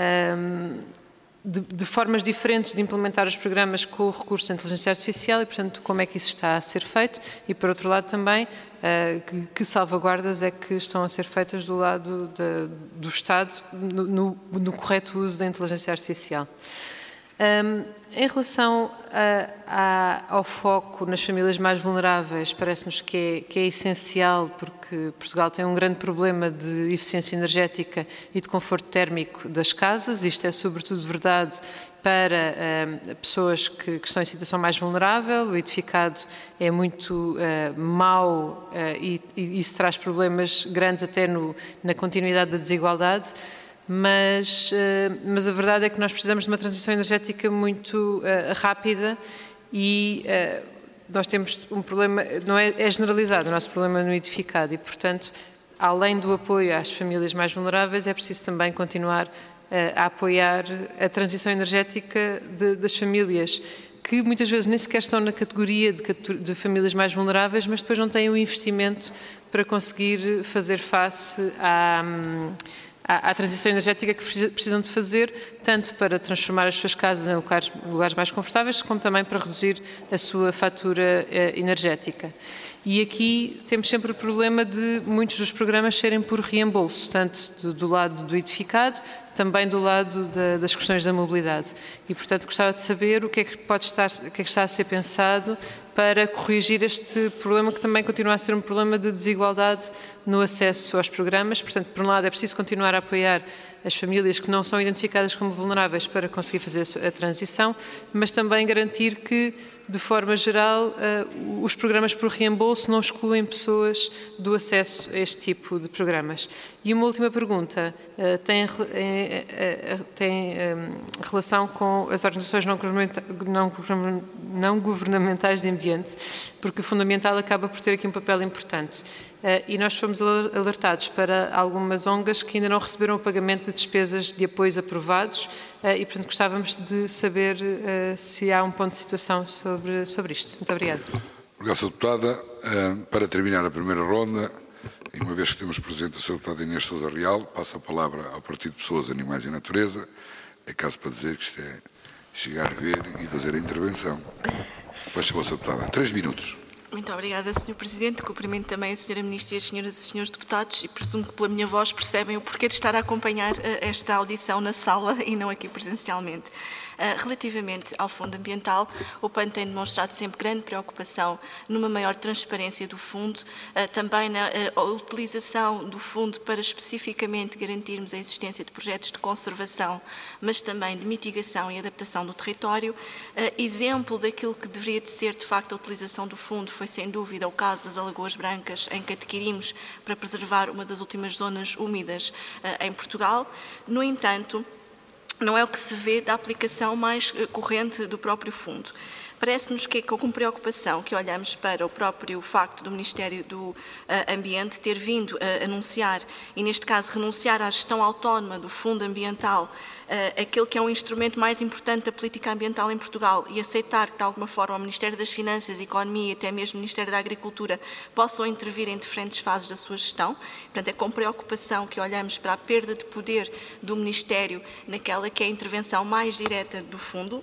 um, De, de formas diferentes de implementar os programas com o recurso à inteligência artificial e, portanto, como é que isso está a ser feito e, por outro lado, também, uh, que, que salvaguardas é que estão a ser feitas do lado de, do Estado no, no, no correto uso da inteligência artificial. Um, em relação a, a, ao foco nas famílias mais vulneráveis, parece-nos que é, que é essencial, porque Portugal tem um grande problema de eficiência energética e de conforto térmico das casas. Isto é sobretudo verdade para um, pessoas que, que estão em situação mais vulnerável. O edificado é muito uh, mau uh, e, e isso traz problemas grandes até no, na continuidade da desigualdade. Mas, mas a verdade é que nós precisamos de uma transição energética muito uh, rápida e uh, nós temos um problema, não é, é generalizado o nosso problema no edificado e, portanto, além do apoio às famílias mais vulneráveis, é preciso também continuar uh, a apoiar a transição energética de, das famílias, que muitas vezes nem sequer estão na categoria de, de famílias mais vulneráveis, mas depois não têm o investimento para conseguir fazer face à... à transição energética que precisam de fazer, tanto para transformar as suas casas em lugares, lugares mais confortáveis, como também para reduzir a sua fatura eh, energética. E aqui temos sempre o problema de muitos dos programas serem por reembolso, tanto do, do lado do edificado, também do lado da, das questões da mobilidade. E, portanto, gostava de saber o que é que pode estar, o que é que está a ser pensado para corrigir este problema, que também continua a ser um problema de desigualdade no acesso aos programas. Portanto, por um lado, é preciso continuar a apoiar as famílias que não são identificadas como vulneráveis para conseguir fazer a transição, mas também garantir que, de forma geral, os programas por reembolso não excluem pessoas do acesso a este tipo de programas. E uma última pergunta tem, tem relação com as organizações não governamentais de ambiente, porque o Fundamental acaba por ter aqui um papel importante. Uh, e nós fomos alertados para algumas O N Gs que ainda não receberam o pagamento de despesas de apoios aprovados uh, e, portanto, gostávamos de saber uh, se há um ponto de situação sobre, sobre isto. Muito obrigada. Obrigado, Sra. Deputada. Uh, para terminar a primeira ronda, e uma vez que temos presente a Sra. Deputada Inês Sousa Real, passo a palavra ao Partido de Pessoas, Animais e Natureza. É caso para dizer que isto é chegar a ver e fazer a intervenção. Faz favor, Sra. Deputada. Três minutos. Muito obrigada, senhor Presidente. Cumprimento também a senhora Ministra e as senhoras e os senhores deputados e presumo que pela minha voz percebem o porquê de estar a acompanhar esta audição na sala e não aqui presencialmente. Relativamente ao Fundo Ambiental, o P A N tem demonstrado sempre grande preocupação numa maior transparência do fundo, também na utilização do fundo para especificamente garantirmos a existência de projetos de conservação, mas também de mitigação e adaptação do território. Exemplo daquilo que deveria de ser, de facto, a utilização do fundo foi, sem dúvida, o caso das Alagoas Brancas, em que adquirimos para preservar uma das últimas zonas úmidas em Portugal. No entanto, não é o que se vê da aplicação mais corrente do próprio fundo. Parece-nos que é com preocupação que olhamos para o próprio facto do Ministério do Ambiente ter vindo a anunciar, e neste caso renunciar à gestão autónoma do Fundo Ambiental, aquele que é um instrumento mais importante da política ambiental em Portugal, e aceitar que, de alguma forma, o Ministério das Finanças, Economia e até mesmo o Ministério da Agricultura possam intervir em diferentes fases da sua gestão. Portanto, é com preocupação que olhamos para a perda de poder do Ministério naquela que é a intervenção mais direta do Fundo.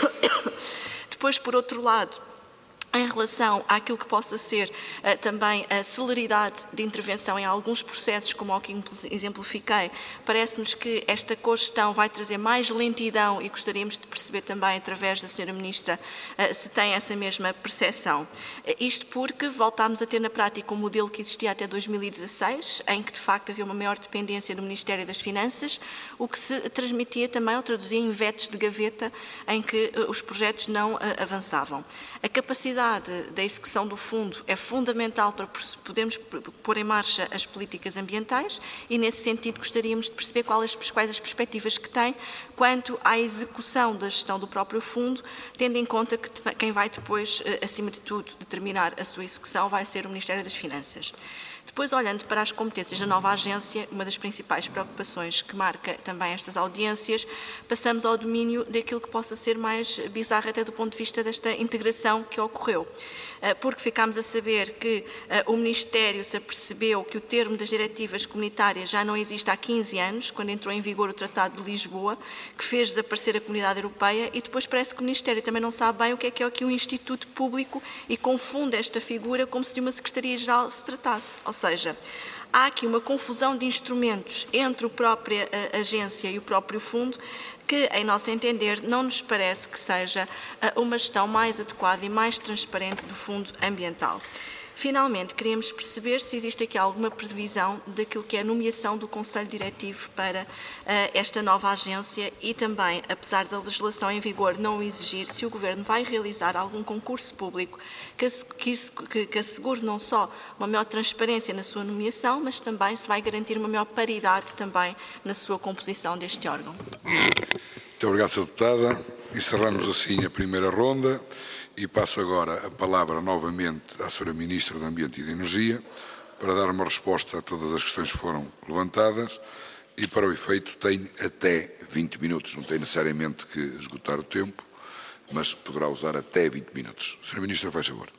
Depois, por outro lado, em relação àquilo que possa ser uh, também a celeridade de intervenção em alguns processos, como o que exemplifiquei, parece-nos que esta cogestão vai trazer mais lentidão e gostaríamos de perceber também, através da senhora Ministra, uh, se tem essa mesma percepção. Uh, isto porque voltámos a ter na prática um modelo que existia até dois mil e dezasseis, em que de facto havia uma maior dependência do Ministério das Finanças, o que se transmitia também ou traduzia em vetos de gaveta em que uh, os projetos não uh, avançavam. A capacidade da execução do fundo é fundamental para podermos pôr em marcha as políticas ambientais e, nesse sentido, gostaríamos de perceber quais as, quais as perspectivas que tem quanto à execução da gestão do próprio fundo, tendo em conta que quem vai depois, acima de tudo, determinar a sua execução vai ser o Ministério das Finanças. Depois, olhando para as competências da nova agência, uma das principais preocupações que marca também estas audiências, passamos ao domínio daquilo que possa ser mais bizarro até do ponto de vista desta integração que ocorreu. Porque ficámos a saber que o Ministério se apercebeu que o termo das diretivas comunitárias já não existe há quinze anos, quando entrou em vigor o Tratado de Lisboa, que fez desaparecer a Comunidade Europeia, e depois parece que o Ministério também não sabe bem o que é que é aqui um Instituto Público e confunde esta figura como se de uma Secretaria-Geral se tratasse. Ou seja, há aqui uma confusão de instrumentos entre a própria agência e o próprio fundo que, em nosso entender, não nos parece que seja uma gestão mais adequada e mais transparente do fundo ambiental. Finalmente, queremos perceber se existe aqui alguma previsão daquilo que é a nomeação do Conselho Diretivo para uh, esta nova agência e também, apesar da legislação em vigor não o exigir, se o Governo vai realizar algum concurso público que, que, que assegure não só uma maior transparência na sua nomeação, mas também se vai garantir uma maior paridade também na sua composição deste órgão. Muito obrigado, senhora Deputada. Encerramos assim a primeira ronda. E passo agora a palavra novamente à senhora Ministra do Ambiente e de Energia para dar uma resposta a todas as questões que foram levantadas e, para o efeito, tem até vinte minutos. Não tem necessariamente que esgotar o tempo, mas poderá usar até vinte minutos. senhora Ministra, faz favor.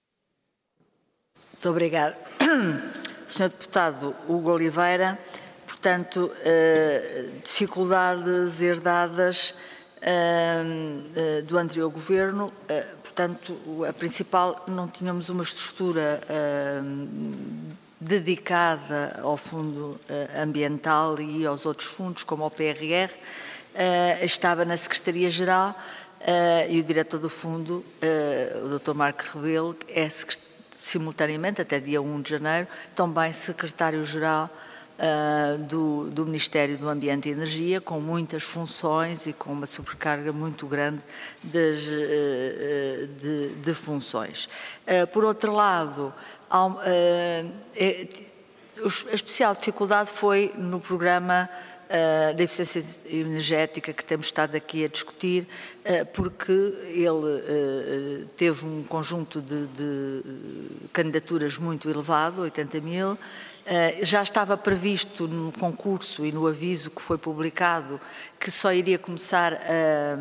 Muito obrigada. senhor Deputado Hugo Oliveira, portanto, eh, dificuldades herdadas Uh, uh, do anterior governo, uh, portanto, a principal, não tínhamos uma estrutura uh, dedicada ao fundo uh, ambiental e aos outros fundos, como ao P R R, uh, estava na Secretaria-Geral uh, e o diretor do fundo, uh, o doutor Marco Rebelo, é simultaneamente, até dia um de janeiro, também secretário-geral Uh, do, do Ministério do Ambiente e Energia, com muitas funções e com uma sobrecarga muito grande das, uh, de, de funções. Uh, por outro lado, há, uh, é, a especial dificuldade foi no programa uh, da eficiência energética que temos estado aqui a discutir, uh, porque ele uh, teve um conjunto de, de candidaturas muito elevado, oitenta mil. Uh, já estava previsto no concurso e no aviso que foi publicado que só iria começar a,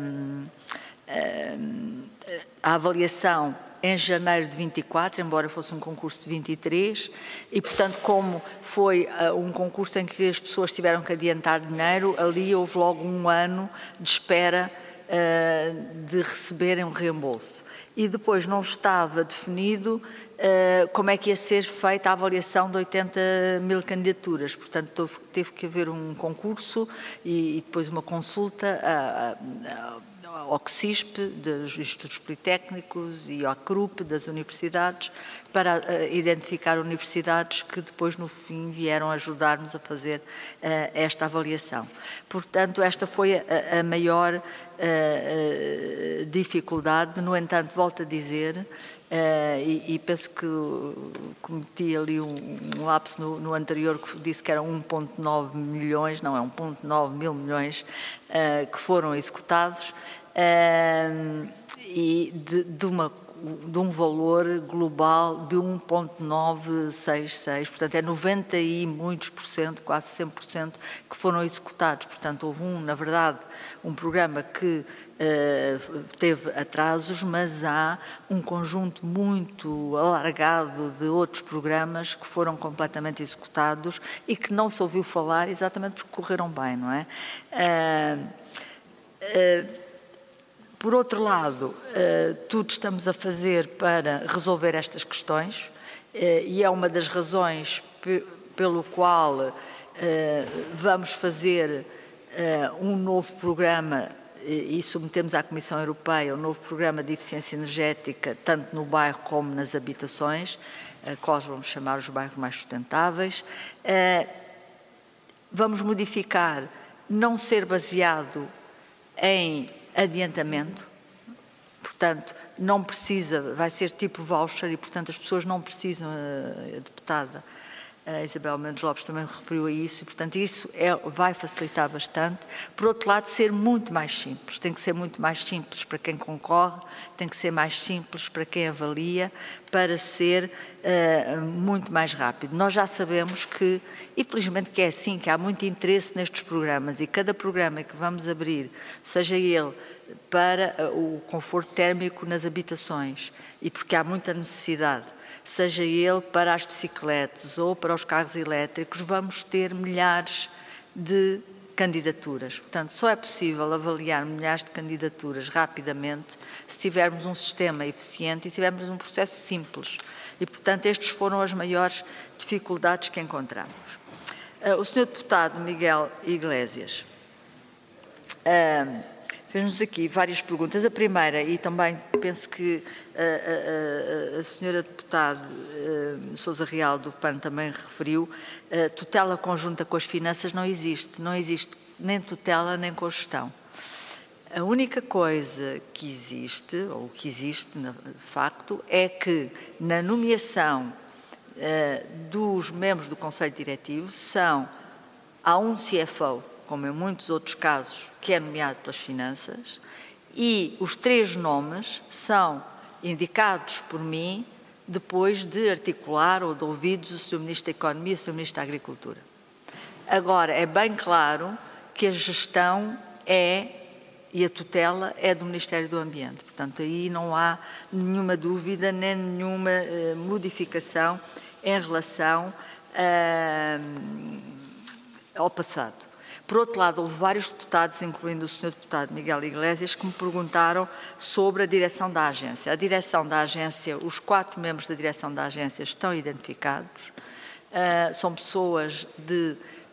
a, a avaliação em janeiro de vinte e quatro, embora fosse um concurso de vinte e três, e, portanto, como foi uh, um concurso em que as pessoas tiveram que adiantar dinheiro, ali houve logo um ano de espera uh, de receberem um reembolso. E depois não estava definido Uh, como é que ia ser feita a avaliação de oitenta mil candidaturas. Portanto, teve, teve que haver um concurso e, e depois uma consulta a, a, ao C S I S P, dos Institutos Politécnicos e ao C R U P, das universidades, para uh, identificar universidades que depois, no fim, vieram ajudar-nos a fazer uh, esta avaliação. Portanto, esta foi a, a maior uh, uh, dificuldade. No entanto, volto a dizer, Uh, e, e penso que cometi ali um, um lapso no, no anterior, que disse que eram um vírgula nove milhões, não é um vírgula nove mil milhões uh, que foram executados, uh, e de, de, uma, de um valor global de um vírgula novecentos e sessenta e seis, portanto é noventa e muitos por cento, quase cem por cento que foram executados. Portanto, houve um, na verdade, um programa que Uh, teve atrasos, mas há um conjunto muito alargado de outros programas que foram completamente executados e que não se ouviu falar exatamente porque correram bem, não é? Uh, uh, por outro lado, uh, tudo estamos a fazer para resolver estas questões uh, e é uma das razões pe pelo qual uh, vamos fazer uh, um novo programa e submetemos à Comissão Europeia um novo programa de eficiência energética, tanto no bairro como nas habitações, a quais vamos chamar os bairros mais sustentáveis. Vamos modificar, não ser baseado em adiantamento, portanto, não precisa, vai ser tipo voucher e, portanto, as pessoas não precisam, a deputada a Isabel Mendes Lopes também referiu a isso, e, portanto, isso é, vai facilitar bastante. Por outro lado, ser muito mais simples. Tem que ser muito mais simples para quem concorre, tem que ser mais simples para quem avalia, para ser uh, muito mais rápido. Nós já sabemos que, infelizmente que é assim, que há muito interesse nestes programas, e cada programa que vamos abrir, seja ele para uh, o conforto térmico nas habitações, e porque há muita necessidade, seja ele para as bicicletas ou para os carros elétricos, vamos ter milhares de candidaturas. Portanto, só é possível avaliar milhares de candidaturas rapidamente se tivermos um sistema eficiente e tivermos um processo simples. E, portanto, estas foram as maiores dificuldades que encontramos. O senhor deputado Miguel Iglesias fez-nos aqui várias perguntas. A primeira, e também penso que a, a, a senhora deputada uh, Sousa Real do P A N também referiu, uh, tutela conjunta com as finanças não existe. Não existe nem tutela nem cogestão. A única coisa que existe, ou que existe de facto, é que na nomeação uh, dos membros do Conselho Diretivo são, há um C F O, como em muitos outros casos, que é nomeado pelas finanças, e os três nomes são indicados por mim depois de articular ou de ouvidos o senhor Ministro da Economia e o senhor Ministro da Agricultura. Agora, é bem claro que a gestão é, e a tutela é do Ministério do Ambiente. Portanto, aí não há nenhuma dúvida, nem nenhuma uh, modificação em relação uh, ao passado. Por outro lado, houve vários deputados, incluindo o senhor deputado Miguel Iglesias, que me perguntaram sobre a direção da agência. A direção da agência, os quatro membros da direção da agência estão identificados, uh, são pessoas de,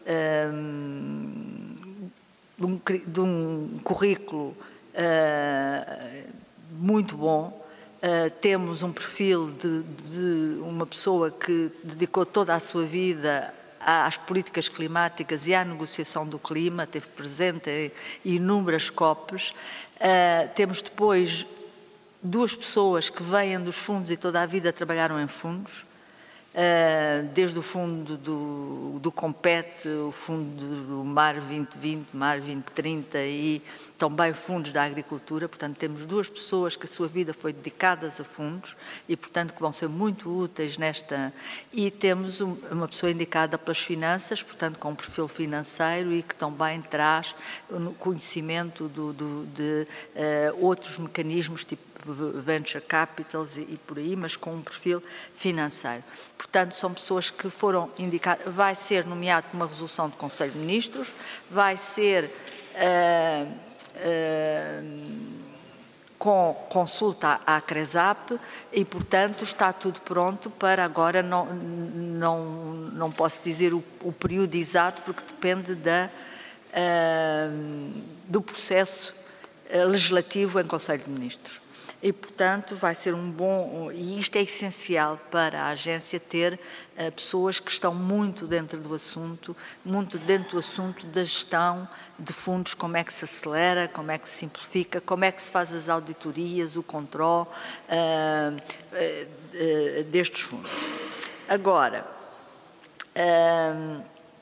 um, de, um, de um currículo uh, muito bom. Uh, temos um perfil de, de uma pessoa que dedicou toda a sua vida às políticas climáticas e à negociação do clima, esteve presente em inúmeras COPs. Uh, temos depois duas pessoas que vêm dos fundos e toda a vida trabalharam em fundos, uh, desde o fundo do, do Compete, o fundo do Mar vinte vinte, Mar vinte trinta e também fundos da agricultura. Portanto, temos duas pessoas que a sua vida foi dedicadas a fundos e, portanto, que vão ser muito úteis nesta... E temos uma pessoa indicada pelas finanças, portanto, com um perfil financeiro e que também traz conhecimento do, do, de uh, outros mecanismos, tipo venture capitals e, e por aí, mas com um perfil financeiro. Portanto, são pessoas que foram indicadas... Vai ser nomeado por uma resolução do Conselho de Ministros, vai ser... Uh, Uh, com consulta à CRESAP e, portanto, está tudo pronto para agora, não, não, não posso dizer o, o período exato, porque depende da, uh, do processo legislativo em Conselho de Ministros. E, portanto, vai ser um bom... E isto é essencial para a agência ter uh, pessoas que estão muito dentro do assunto, muito dentro do assunto da gestão de fundos, como é que se acelera, como é que se simplifica, como é que se faz as auditorias, o controle uh, uh, uh, destes fundos. Agora, uh,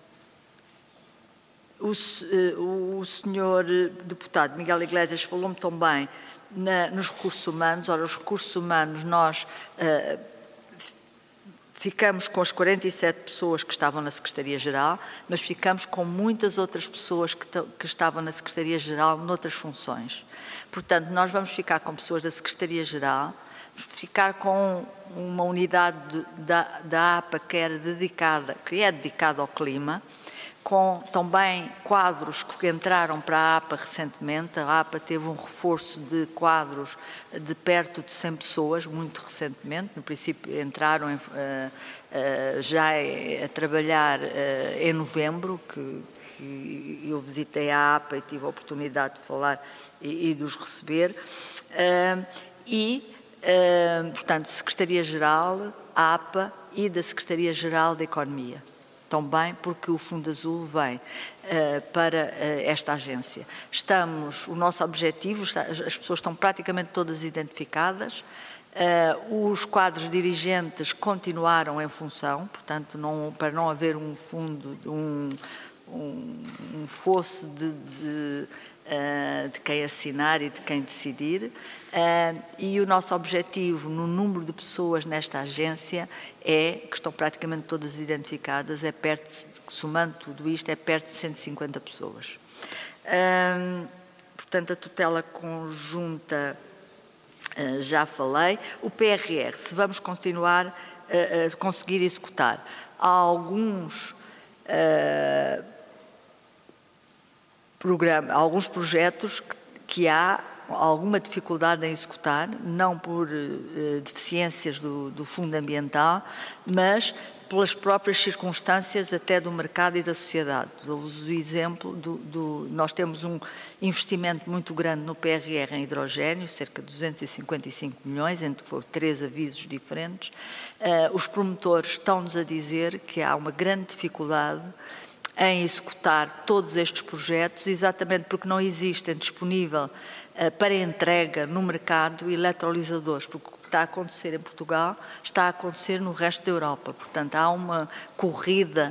o, uh, o senhor deputado Miguel Iglesias falou-me também Na, nos recursos humanos. Ora, os recursos humanos, nós uh, ficamos com as quarenta e sete pessoas que estavam na Secretaria-Geral, mas ficamos com muitas outras pessoas que, que estavam na Secretaria-Geral noutras funções. Portanto, nós vamos ficar com pessoas da Secretaria-Geral, ficar com uma unidade de, da, da A P A que, era dedicada, que é dedicada ao clima, com também quadros que entraram para a A P A recentemente. A A P A teve um reforço de quadros de perto de cem pessoas, muito recentemente. No princípio entraram em, uh, uh, já a trabalhar uh, em novembro, que, que eu visitei a A P A e tive a oportunidade de falar e, e de os receber. Uh, e, uh, portanto, Secretaria-Geral, A P A e da Secretaria-Geral da Economia. Também porque o Fundo Azul vem uh, para uh, esta agência. Estamos, o nosso objetivo, está, as pessoas estão praticamente todas identificadas, uh, os quadros dirigentes continuaram em função, portanto, não, para não haver um fundo, um, um, um fosso de, de, uh, de quem assinar e de quem decidir, uh, e o nosso objetivo no número de pessoas nesta agência é, que estão praticamente todas identificadas, é perto, de, somando tudo isto, é perto de cento e cinquenta pessoas. Hum, portanto, a tutela conjunta, uh, já falei. O P R R, se vamos continuar uh, a conseguir executar, há alguns, uh, programa, alguns projetos que, que há alguma dificuldade em executar, não por uh, deficiências do, do Fundo Ambiental, mas pelas próprias circunstâncias até do mercado e da sociedade. Dou-vos o exemplo, do, do, nós temos um investimento muito grande no P R R em hidrogénio, cerca de duzentos e cinquenta e cinco milhões, entre foram três avisos diferentes. Uh, os promotores estão-nos a dizer que há uma grande dificuldade em executar todos estes projetos, exatamente porque não existem disponível para entrega no mercado eletrolisadores, porque o que está a acontecer em Portugal está a acontecer no resto da Europa. Portanto, há uma corrida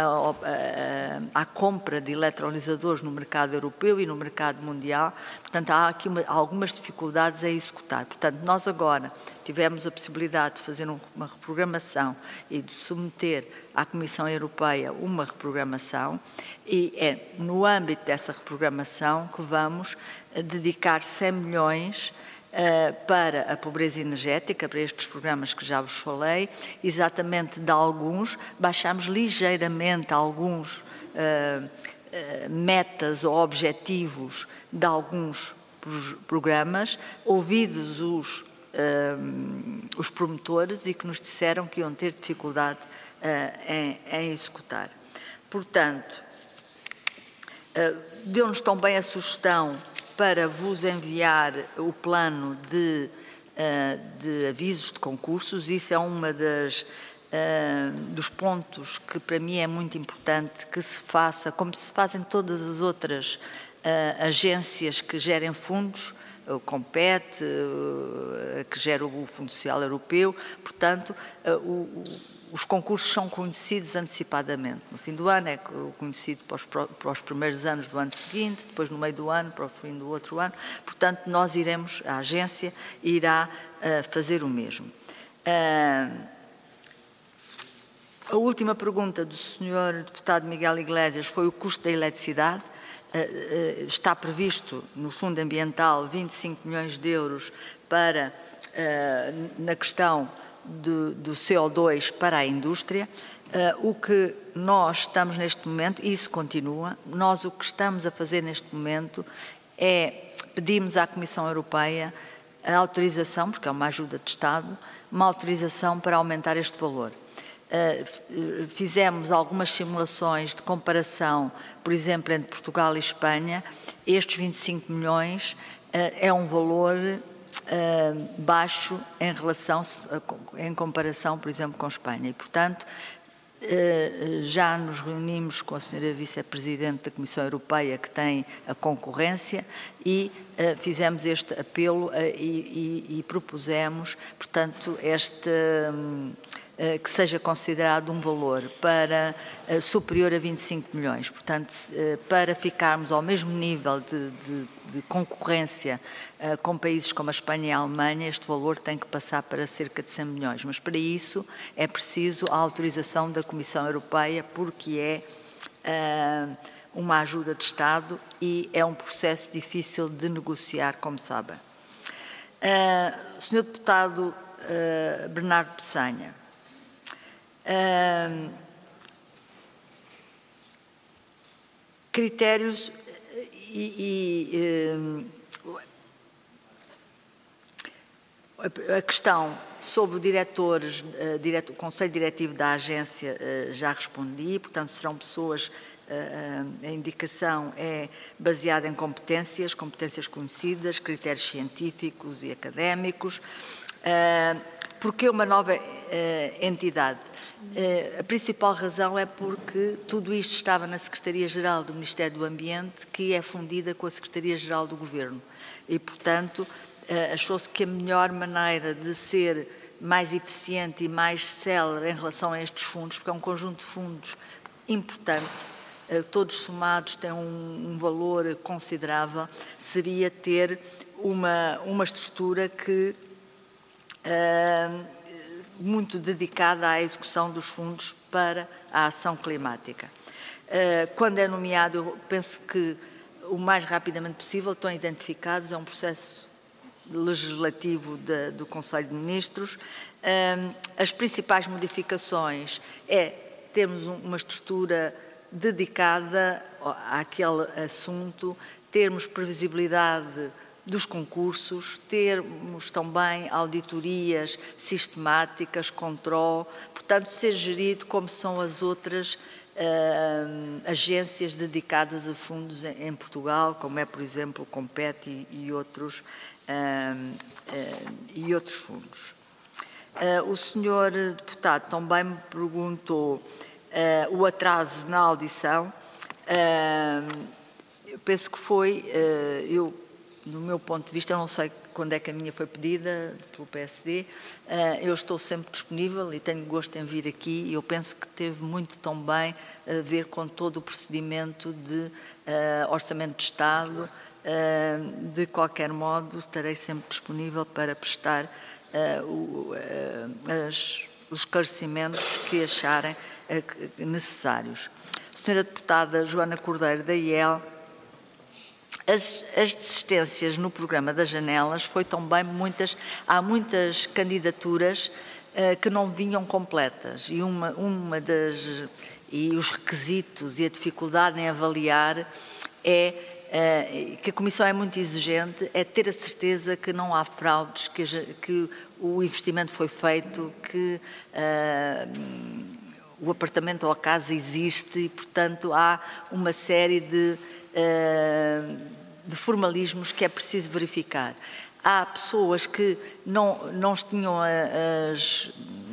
à compra de eletrolisadores no mercado europeu e no mercado mundial. Portanto, há aqui uma, algumas dificuldades a executar. Portanto, nós agora tivemos a possibilidade de fazer uma reprogramação e de submeter à Comissão Europeia uma reprogramação, e é no âmbito dessa reprogramação que vamos dedicar cem milhões uh, para a pobreza energética, para estes programas que já vos falei, exatamente de alguns, baixamos ligeiramente alguns uh, uh, metas ou objetivos de alguns programas, ouvidos os, uh, os promotores e que nos disseram que iam ter dificuldade uh, em, em executar. Portanto, uh, deu-nos também a sugestão para vos enviar o plano de, uh, de avisos de concursos. Isso é uma das uh, dos pontos que para mim é muito importante que se faça, como se fazem todas as outras uh, agências que gerem fundos, o Compete, uh, que gera o Fundo Social Europeu. Portanto, uh, o, os concursos são conhecidos antecipadamente. No fim do ano é conhecido para os, para os primeiros anos do ano seguinte, depois no meio do ano, para o fim do outro ano. Portanto, nós iremos, a agência irá uh, fazer o mesmo. Uh, a última pergunta do senhor deputado Miguel Iglesias foi o custo da eletricidade. Uh, uh, está previsto no Fundo Ambiental vinte e cinco milhões de euros para, uh, na questão Do, do C O dois para a indústria. Uh, o que nós estamos neste momento, e isso continua, nós o que estamos a fazer neste momento é pedimos à Comissão Europeia a autorização, porque é uma ajuda de Estado, uma autorização para aumentar este valor. Uh, fizemos algumas simulações de comparação, por exemplo, entre Portugal e Espanha. Estes vinte e cinco milhões é um valor baixo em relação, em comparação, por exemplo, com Espanha. E, portanto, já nos reunimos com a senhora Vice-Presidente da Comissão Europeia, que tem a concorrência, e fizemos este apelo e, e, e propusemos, portanto, este... que seja considerado um valor para, uh, superior a vinte e cinco milhões. Portanto, uh, para ficarmos ao mesmo nível de, de, de concorrência uh, com países como a Espanha e a Alemanha, este valor tem que passar para cerca de cem milhões. Mas para isso é preciso a autorização da Comissão Europeia, porque é uh, uma ajuda de Estado e é um processo difícil de negociar, como sabem. Uh, senhor Deputado uh, Bernardo Peçanha, Uh, critérios e, e uh, a questão sobre o diretor, uh, diretor, o Conselho Diretivo da agência uh, já respondi, portanto serão pessoas, uh, a indicação é baseada em competências, competências conhecidas, critérios científicos e académicos. Uh, Porquê uma nova uh, entidade? Uh, a principal razão é porque tudo isto estava na Secretaria-Geral do Ministério do Ambiente, que é fundida com a Secretaria-Geral do Governo. E, portanto, uh, achou-se que a melhor maneira de ser mais eficiente e mais célere em relação a estes fundos, porque é um conjunto de fundos importante, uh, todos somados têm um, um valor considerável, seria ter uma, uma estrutura que Uh, muito dedicada à execução dos fundos para a ação climática. Uh, quando é nomeado, eu penso que o mais rapidamente possível estão identificados, é um processo legislativo de, do Conselho de Ministros. Uh, as principais modificações é termos uma estrutura dedicada àquele assunto, termos previsibilidade dos concursos, termos também auditorias sistemáticas, controle, portanto, ser gerido como são as outras uh, agências dedicadas a fundos em, em Portugal, como é, por exemplo, o Compet e, e, outros, uh, uh, e outros fundos. Uh, o senhor deputado também me perguntou uh, o atraso na audição. Uh, eu penso que foi, uh, eu do meu ponto de vista, eu não sei quando é que a minha foi pedida pelo P S D, eu estou sempre disponível e tenho gosto em vir aqui e eu penso que teve muito também a ver com todo o procedimento de orçamento de Estado. De qualquer modo, estarei sempre disponível para prestar os esclarecimentos que acharem necessários. Senhora Deputada Joana Cordeiro, da I E L, As, as desistências no programa das janelas foi também muitas, há muitas candidaturas uh, que não vinham completas e uma, uma das, e os requisitos e a dificuldade em avaliar é uh, que a Comissão é muito exigente, é ter a certeza que não há fraudes, que, que o investimento foi feito, que uh, o apartamento ou a casa existe e, portanto, há uma série de uh, de formalismos que é preciso verificar. Há pessoas que não, não tinham as,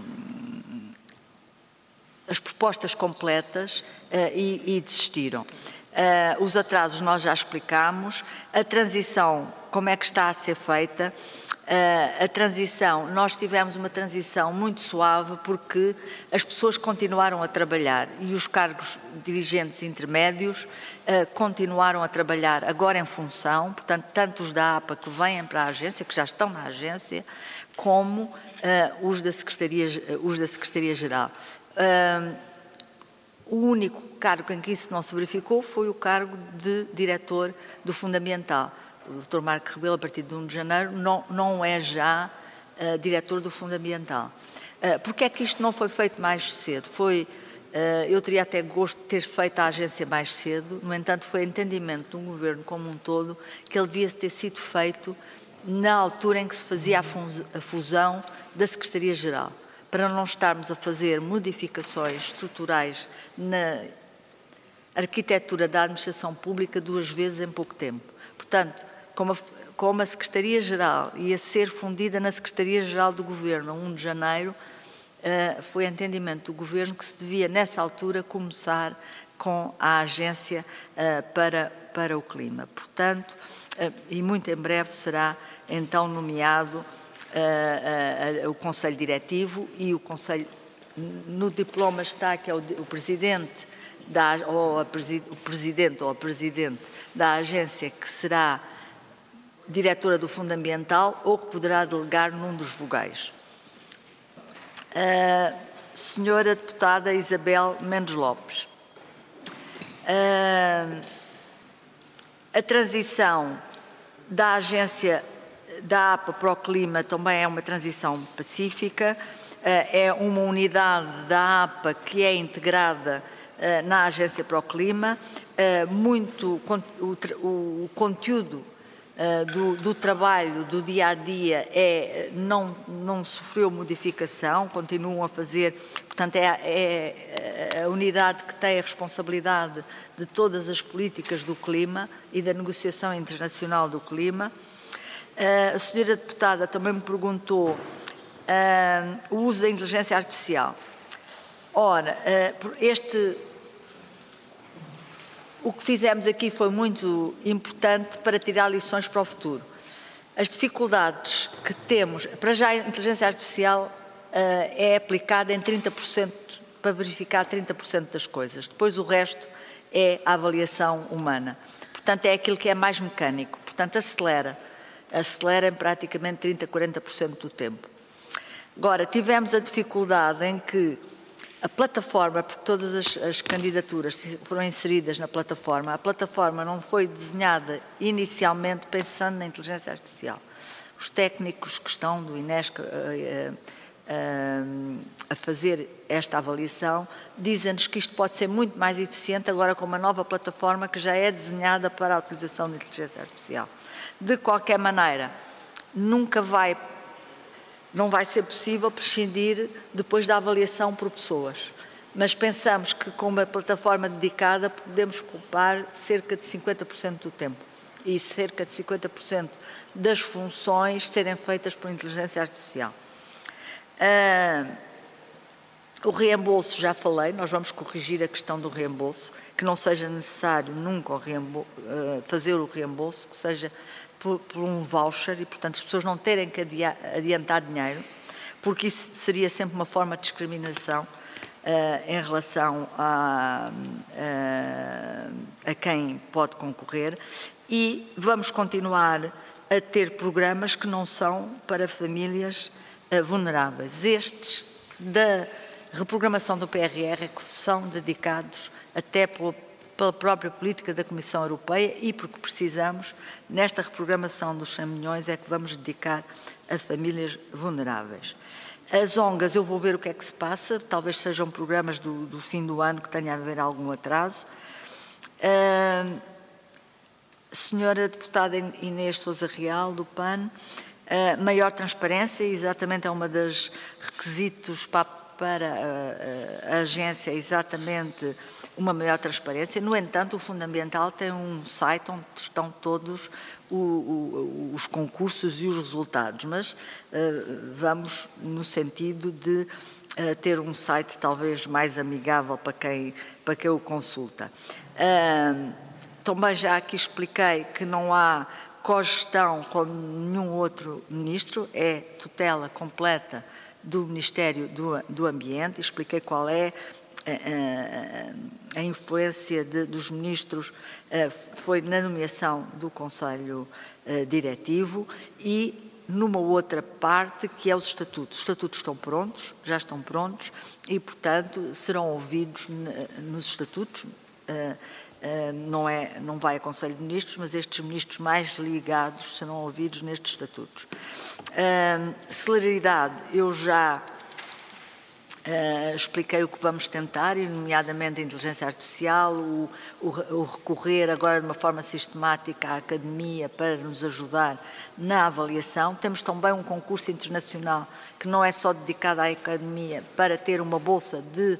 as propostas completas uh, e, e desistiram. Uh, os atrasos nós já explicámos. A transição, como é que está a ser feita? Uh, a transição, nós tivemos uma transição muito suave porque as pessoas continuaram a trabalhar e os cargos dirigentes intermédios uh, continuaram a trabalhar agora em função, portanto, tanto os da A P A que vêm para a agência, que já estão na agência, como uh, os da Secretaria, os da Secretaria-Geral. Uh, o único cargo em que isso não se verificou foi o cargo de diretor do Fundo Ambiental. O doutor Marco Rebelo, a partir de um de janeiro, não, não é já uh, diretor do Fundo Ambiental. Uh, Porquê é que isto não foi feito mais cedo? Foi, uh, eu teria até gosto de ter feito a agência mais cedo, no entanto, foi entendimento do Governo como um todo que ele devia ter sido feito na altura em que se fazia a fusão da Secretaria-Geral, para não estarmos a fazer modificações estruturais na arquitetura da administração pública duas vezes em pouco tempo. Portanto, como como a Secretaria-Geral ia ser fundida na Secretaria-Geral do Governo, a primeiro de janeiro, foi entendimento do Governo que se devia, nessa altura, começar com a Agência para, para o Clima. Portanto, e muito em breve será então nomeado uh, uh, uh, o Conselho Diretivo e o Conselho, no diploma está que é o, o Presidente, da, ou a presi, o Presidente ou a Presidente da Agência, que será Diretora do Fundo Ambiental ou que poderá delegar num dos vogais. Uh, Senhora Deputada Isabel Mendes Lopes, uh, a transição da agência da A P A para o clima também é uma transição pacífica, é uma unidade da A P A que é integrada na agência para o clima, muito o conteúdo do, do trabalho do dia a dia é, não, não sofreu modificação, continuam a fazer, portanto é, é a unidade que tem a responsabilidade de todas as políticas do clima e da negociação internacional do clima. Uh, a senhora deputada também me perguntou uh, o uso da inteligência artificial. Ora, uh, este, o que fizemos aqui foi muito importante para tirar lições para o futuro. As dificuldades que temos, para já a inteligência artificial uh, é aplicada em trinta por cento, para verificar trinta por cento das coisas. Depois o resto é a avaliação humana. Portanto, é aquilo que é mais mecânico. Portanto, acelera. Acelera em praticamente trinta, quarenta por cento do tempo. Agora, tivemos a dificuldade em que a plataforma, porque todas as, as candidaturas foram inseridas na plataforma, a plataforma não foi desenhada inicialmente pensando na inteligência artificial. Os técnicos que estão do INESC a, a, a fazer esta avaliação dizem-nos que isto pode ser muito mais eficiente agora com uma nova plataforma que já é desenhada para a utilização da inteligência artificial. De qualquer maneira, nunca vai, não vai ser possível prescindir depois da avaliação por pessoas. Mas pensamos que com uma plataforma dedicada podemos poupar cerca de cinquenta por cento do tempo e cerca de cinquenta por cento das funções serem feitas por inteligência artificial. Ah, o reembolso, já falei, nós vamos corrigir a questão do reembolso, que não seja necessário nunca o reembolso, uh, fazer o reembolso, que seja por, por um voucher e, portanto, as pessoas não terem que adiantar dinheiro, porque isso seria sempre uma forma de discriminação uh, em relação a, a, a quem pode concorrer, e vamos continuar a ter programas que não são para famílias uh, vulneráveis. Estes da reprogramação do P R R que são dedicados até pela, pela própria política da Comissão Europeia e porque precisamos, nesta reprogramação dos cem milhões, é que vamos dedicar a famílias vulneráveis. As O N Gas, eu vou ver o que é que se passa, talvez sejam programas do, do fim do ano que tenha a haver algum atraso. Uh, senhora Deputada Inês Sousa Real, do P A N, uh, maior transparência, exatamente é uma das requisitos para para a, a, a agência, exatamente uma maior transparência. No entanto, o Fundo Ambiental tem um site onde estão todos o, o, os concursos e os resultados, mas uh, vamos no sentido de uh, ter um site talvez mais amigável para quem, para quem o consulta. Uh, também já aqui expliquei que não há cogestão com nenhum outro ministro, é tutela completa do Ministério do, do Ambiente. Expliquei qual é a, a, a influência de, dos ministros, foi na nomeação do Conselho Diretivo e numa outra parte que é os estatutos. Os estatutos estão prontos, já estão prontos e, portanto, serão ouvidos nos estatutos. Não, é, não vai a Conselho de Ministros, mas estes ministros mais ligados serão ouvidos nestes estatutos. Uh, celeridade, eu já uh, expliquei o que vamos tentar, nomeadamente a inteligência artificial, o, o, o recorrer agora de uma forma sistemática à academia para nos ajudar na avaliação. Temos também um concurso internacional que não é só dedicado à academia, para ter uma bolsa de,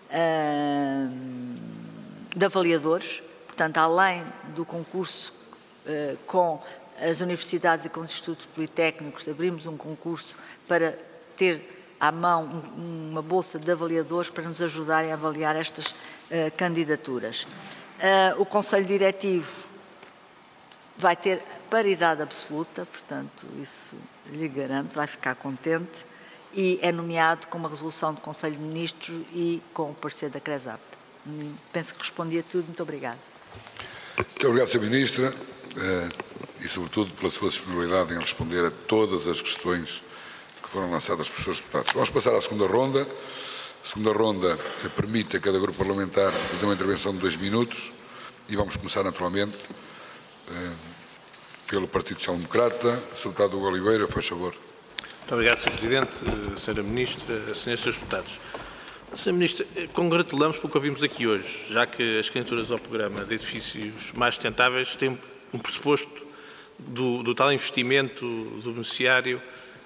uh, de avaliadores, portanto, além do concurso uh, com as universidades e com os institutos politécnicos abrimos um concurso para ter à mão uma bolsa de avaliadores para nos ajudarem a avaliar estas uh, candidaturas. Uh, o Conselho Diretivo vai ter paridade absoluta, portanto, isso lhe garanto, vai ficar contente, e é nomeado com uma resolução do Conselho de Ministros e com o parecer da CRESAP. Hum, penso que respondi a tudo. Muito obrigada. Muito obrigado, senhora Ministra, e sobretudo pela sua disponibilidade em responder a todas as questões que foram lançadas pelos senhores deputados. Vamos passar à segunda ronda. A segunda ronda permite a cada grupo parlamentar fazer uma intervenção de dois minutos e vamos começar naturalmente pelo Partido Social Democrata. senhor Deputado Hugo Oliveira, faz favor. Muito obrigado, senhor Presidente, senhora Ministra, senhores e senhores deputados. senhora Ministra, congratulamos pelo que ouvimos aqui hoje, já que as candidaturas ao programa de edifícios mais sustentáveis têm um pressuposto do, do tal investimento do beneficiário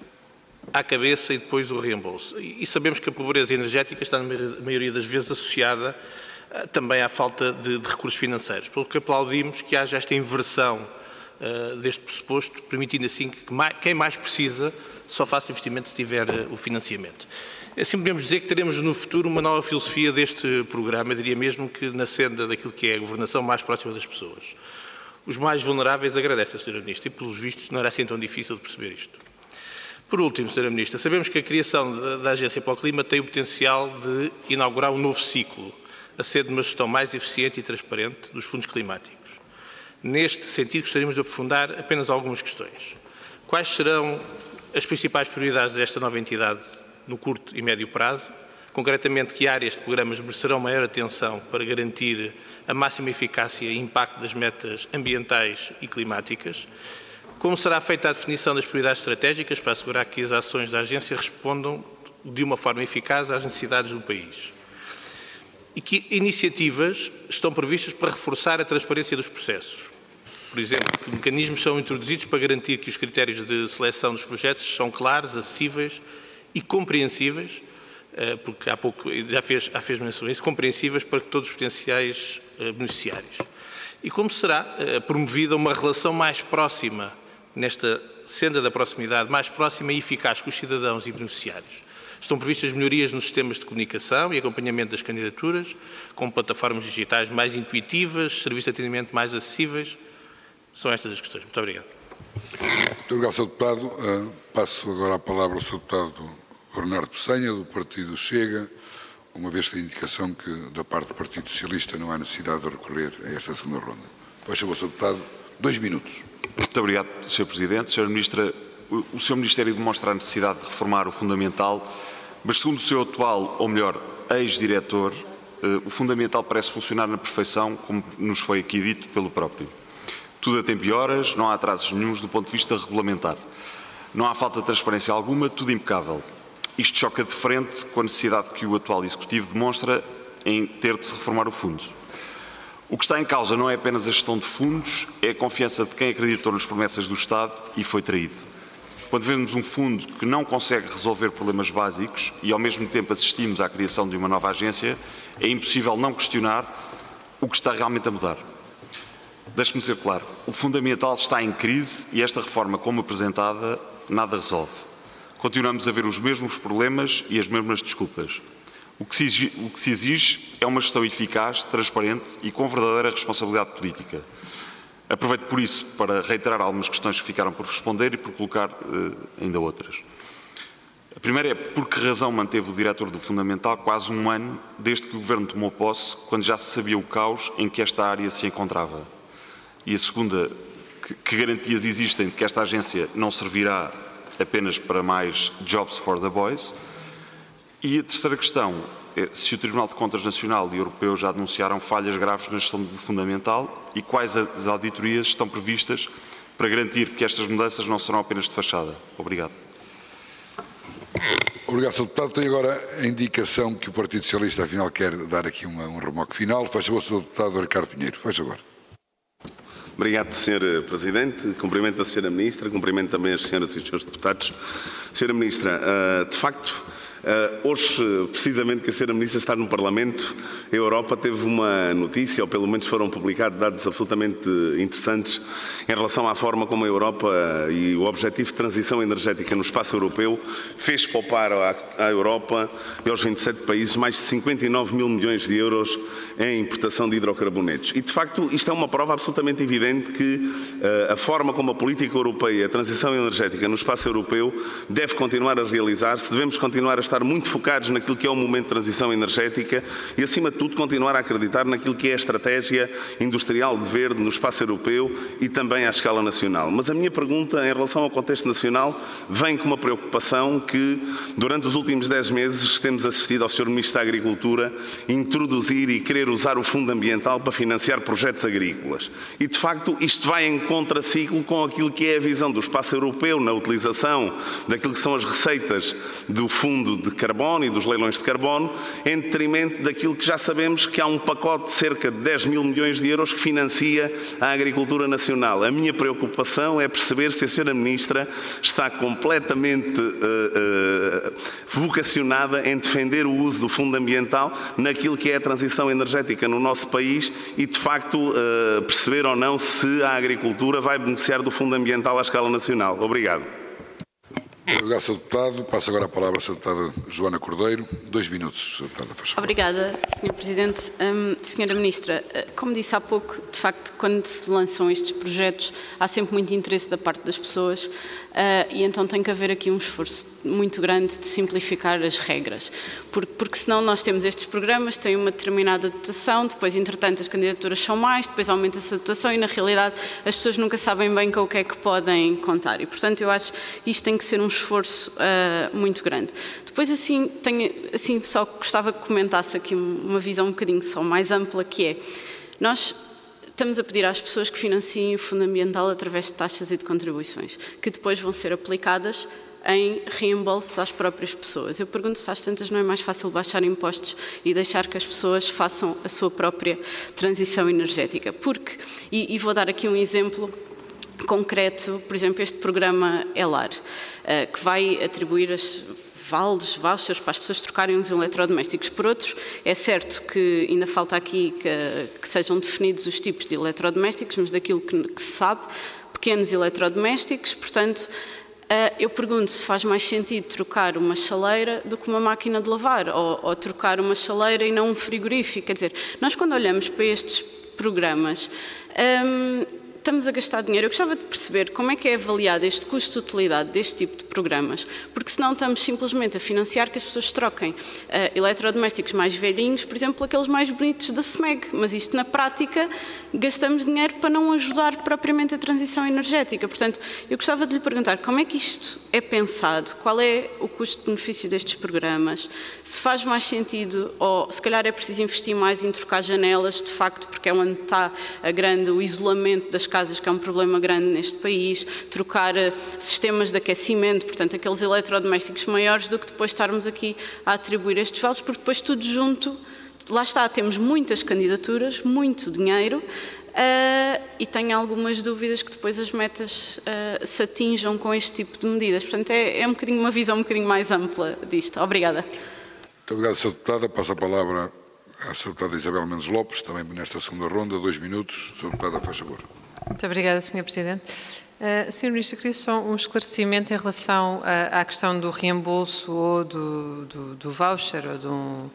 à cabeça e depois o reembolso. E, e sabemos que a pobreza energética está, na maioria das vezes, associada uh, também à falta de, de recursos financeiros, pelo que aplaudimos que haja esta inversão uh, deste pressuposto, permitindo assim que mais, quem mais precisa só faça investimento se tiver uh, o financiamento. Assim podemos dizer que teremos no futuro uma nova filosofia deste programa, eu diria mesmo que na senda daquilo que é a governação mais próxima das pessoas. Os mais vulneráveis agradecem, senhora Ministra, e pelos vistos não era assim tão difícil de perceber isto. Por último, senhora Ministra, sabemos que a criação da, da Agência para o Clima tem o potencial de inaugurar um novo ciclo, a ser de uma gestão mais eficiente e transparente dos fundos climáticos. Neste sentido, gostaríamos de aprofundar apenas algumas questões. Quais serão as principais prioridades desta nova entidade no curto e médio prazo? Concretamente, que áreas de programas merecerão maior atenção para garantir a máxima eficácia e impacto das metas ambientais e climáticas? Como será feita a definição das prioridades estratégicas para assegurar que as ações da agência respondam de uma forma eficaz às necessidades do país? E que iniciativas estão previstas para reforçar a transparência dos processos? Por exemplo, que mecanismos são introduzidos para garantir que os critérios de seleção dos projetos são claros, acessíveis e compreensíveis, porque há pouco já fez, já fez menção a isso, compreensíveis para todos os potenciais beneficiários? E como será promovida uma relação mais próxima, nesta senda da proximidade, mais próxima e eficaz com os cidadãos e beneficiários? Estão previstas melhorias nos sistemas de comunicação e acompanhamento das candidaturas, com plataformas digitais mais intuitivas, serviços de atendimento mais acessíveis? São estas as questões. Muito obrigado. Muito obrigado, senhor Deputado. Uh, passo agora a palavra ao senhor Deputado Bernardo Pessanha, do Partido Chega, uma vez que tem indicação que, da parte do Partido Socialista, não há necessidade de recorrer a esta segunda ronda. Faz favor, senhor Deputado, dois minutos. Muito obrigado, senhor Presidente. senhora Ministra, o seu Ministério demonstra a necessidade de reformar o fundamental, mas segundo o seu atual, ou melhor, ex-diretor, o fundamental parece funcionar na perfeição, como nos foi aqui dito pelo próprio. Tudo a tempo e horas, não há atrasos nenhuns do ponto de vista regulamentar. Não há falta de transparência alguma, tudo impecável. Isto choca de frente com a necessidade que o atual Executivo demonstra em ter de se reformar o fundo. O que está em causa não é apenas a gestão de fundos, é a confiança de quem acreditou nas promessas do Estado e foi traído. Quando vemos um fundo que não consegue resolver problemas básicos e ao mesmo tempo assistimos à criação de uma nova agência, é impossível não questionar o que está realmente a mudar. Deixe-me ser claro, o fundamental está em crise e esta reforma, como apresentada, nada resolve. Continuamos a ver os mesmos problemas e as mesmas desculpas. O que se exige, o que se exige é uma gestão eficaz, transparente e com verdadeira responsabilidade política. Aproveito por isso para reiterar algumas questões que ficaram por responder e por colocar uh, ainda outras. A primeira é por que razão manteve o diretor do Fundamental quase um ano desde que o Governo tomou posse, quando já se sabia o caos em que esta área se encontrava? E a segunda, que, que garantias existem de que esta agência não servirá apenas para mais jobs for the boys? E a terceira questão é se o Tribunal de Contas Nacional e Europeu já denunciaram falhas graves na gestão do Fundamental e quais as auditorias estão previstas para garantir que estas mudanças não serão apenas de fachada. Obrigado. Obrigado, senhor Deputado. Tenho agora a indicação que o Partido Socialista, afinal, quer dar aqui uma, um remoque final. Faz favor, senhor Deputado Ricardo Pinheiro. Faz agora. Obrigado, senhor Presidente. Cumprimento a senhora Ministra, cumprimento também as senhoras e os senhores deputados. senhora Ministra, de facto, Uh, hoje, precisamente que a senhora Ministra está no Parlamento, a Europa teve uma notícia, ou pelo menos foram publicados dados absolutamente interessantes em relação à forma como a Europa e o objetivo de transição energética no espaço europeu fez poupar à, à Europa e aos vinte e sete países mais de cinquenta e nove mil milhões de euros em importação de hidrocarbonetos. E, de facto, isto é uma prova absolutamente evidente que uh, a forma como a política europeia, a transição energética no espaço europeu deve continuar a realizar-se, devemos continuar a estar muito focados naquilo que é o momento de transição energética e, acima de tudo, continuar a acreditar naquilo que é a estratégia industrial de verde no espaço europeu e também à escala nacional. Mas a minha pergunta em relação ao contexto nacional vem com uma preocupação que, durante os últimos dez meses, temos assistido ao senhor Ministro da Agricultura introduzir e querer usar o Fundo Ambiental para financiar projetos agrícolas. E, de facto, isto vai em contraciclo com aquilo que é a visão do espaço europeu na utilização daquilo que são as receitas do Fundo de carbono e dos leilões de carbono, em detrimento daquilo que já sabemos que há um pacote de cerca de dez mil milhões de euros que financia a agricultura nacional. A minha preocupação é perceber se a senhora Ministra está completamente uh, uh, vocacionada em defender o uso do Fundo Ambiental naquilo que é a transição energética no nosso país e, de facto, uh, perceber ou não se a agricultura vai beneficiar do Fundo Ambiental à escala nacional. Obrigado. Obrigado, senhor Deputado. Passo agora a palavra à senhora Deputada Joana Cordeiro. Dois minutos, senhora Deputada, faz favor. Obrigada, senhor Presidente. Um, senhora Ministra, como disse há pouco, de facto, quando se lançam estes projetos, há sempre muito interesse da parte das pessoas uh, e então tem que haver aqui um esforço muito grande de simplificar as regras, porque, porque senão nós temos estes programas, têm uma determinada dotação, depois, entretanto, as candidaturas são mais, depois aumenta-se a dotação e, na realidade, as pessoas nunca sabem bem com o que é que podem contar. E, portanto, eu acho que isto tem que ser um esforço uh, muito grande. Depois, assim, tenho, assim, só gostava que comentasse aqui uma visão um bocadinho só mais ampla, que é, nós estamos a pedir às pessoas que financiem o Fundo Ambiental através de taxas e de contribuições, que depois vão ser aplicadas em reembolsos às próprias pessoas. Eu pergunto se às tantas não é mais fácil baixar impostos e deixar que as pessoas façam a sua própria transição energética. Porque, e, e vou dar aqui um exemplo concreto, por exemplo, este programa ELAR, uh, que vai atribuir as vales, vouchers para as pessoas trocarem uns eletrodomésticos por outros. É certo que ainda falta aqui que, que sejam definidos os tipos de eletrodomésticos, mas daquilo que, que se sabe, pequenos eletrodomésticos, portanto, Uh, eu pergunto se faz mais sentido trocar uma chaleira do que uma máquina de lavar, ou, ou trocar uma chaleira e não um frigorífico. Quer dizer, nós quando olhamos para estes programas, um, estamos a gastar dinheiro. Eu gostava de perceber como é que é avaliado este custo-utilidade deste tipo de programas, porque senão estamos simplesmente a financiar que as pessoas troquem uh, eletrodomésticos mais velhinhos, por exemplo, aqueles mais bonitos da S M E G, mas isto na prática gastamos dinheiro para não ajudar propriamente a transição energética. Portanto, eu gostava de lhe perguntar como é que isto é pensado, qual é o custo-benefício destes programas, se faz mais sentido ou se calhar é preciso investir mais em trocar janelas, de facto, porque é onde está a grande, o isolamento das casas, que é um problema grande neste país, trocar uh, sistemas de aquecimento, portanto, aqueles eletrodomésticos maiores, do que depois estarmos aqui a atribuir estes vales, porque depois tudo junto, lá está, temos muitas candidaturas, muito dinheiro, uh, e tenho algumas dúvidas que depois as metas uh, se atinjam com este tipo de medidas. Portanto, é, é um bocadinho uma visão um bocadinho mais ampla disto. Obrigada. Muito obrigado, senhora Deputada. Passo a palavra à senhora Deputada Isabel Mendes Lopes, também nesta segunda ronda, dois minutos. senhora Deputada, faz favor. Muito obrigada, senhor Presidente. Uh, senhor Ministro, queria só um esclarecimento em relação à, à questão do reembolso ou do, do, do voucher ou de um,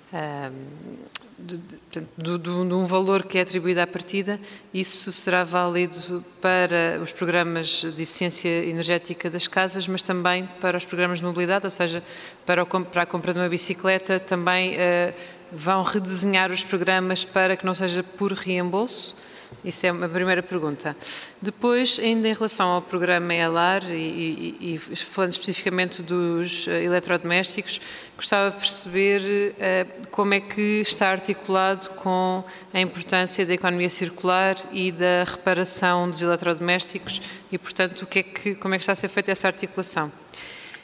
de, de, de um valor que é atribuído à partida. Isso será válido para os programas de eficiência energética das casas, mas também para os programas de mobilidade, ou seja, para, o, para a compra de uma bicicleta, também uh, vão redesenhar os programas para que não seja por reembolso? Isso é uma primeira pergunta. Depois, ainda em relação ao programa ELAR e, e, e falando especificamente dos uh, eletrodomésticos, gostava de perceber uh, como é que está articulado com a importância da economia circular e da reparação dos eletrodomésticos e, portanto, o que é que, como é que está a ser feita essa articulação.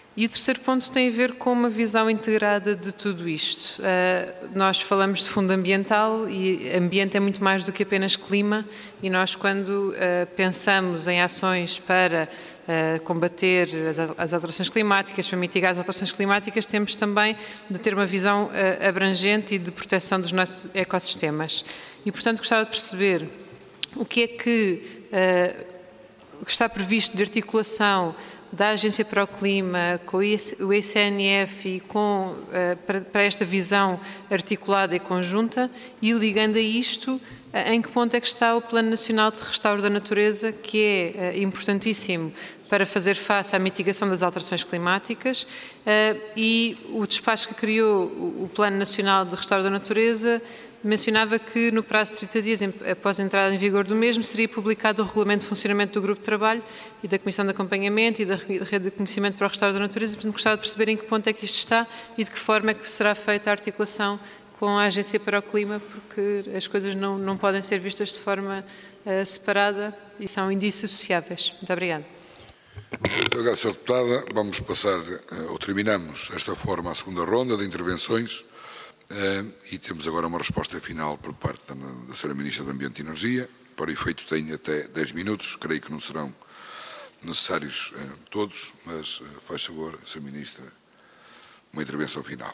E o terceiro ponto tem a ver com uma visão integrada de tudo isto. Uh, nós falamos de fundo ambiental e ambiente é muito mais do que apenas clima, e nós, quando uh, pensamos em ações para uh, combater as, as alterações climáticas, para mitigar as alterações climáticas, temos também de ter uma visão uh, abrangente e de proteção dos nossos ecossistemas. E, portanto, gostava de perceber o que é que, uh, que está previsto de articulação da Agência para o Clima, com o E C N F e com, uh, para, para esta visão articulada e conjunta, e ligando a isto, uh, em que ponto é que está o Plano Nacional de Restauro da Natureza, que é uh, importantíssimo para fazer face à mitigação das alterações climáticas, uh, e o despacho que criou o, o Plano Nacional de Restauro da Natureza mencionava que no prazo de trinta dias após a entrada em vigor do mesmo seria publicado o regulamento de funcionamento do Grupo de Trabalho e da Comissão de Acompanhamento e da Rede de Conhecimento para o Restauro da Natureza. Portanto, gostava de perceber em que ponto é que isto está e de que forma é que será feita a articulação com a Agência para o Clima, porque as coisas não, não podem ser vistas de forma uh, separada e são indissociáveis. Muito obrigada. Muito obrigado, senhora Deputada. Vamos passar, ou terminamos desta forma a segunda ronda de intervenções. Uh, e temos agora uma resposta final por parte da, da senhora Ministra do Ambiente e Energia. Para o efeito tem até dez minutos, creio que não serão necessários uh, todos, mas uh, faz favor, senhora Ministra, uma intervenção final.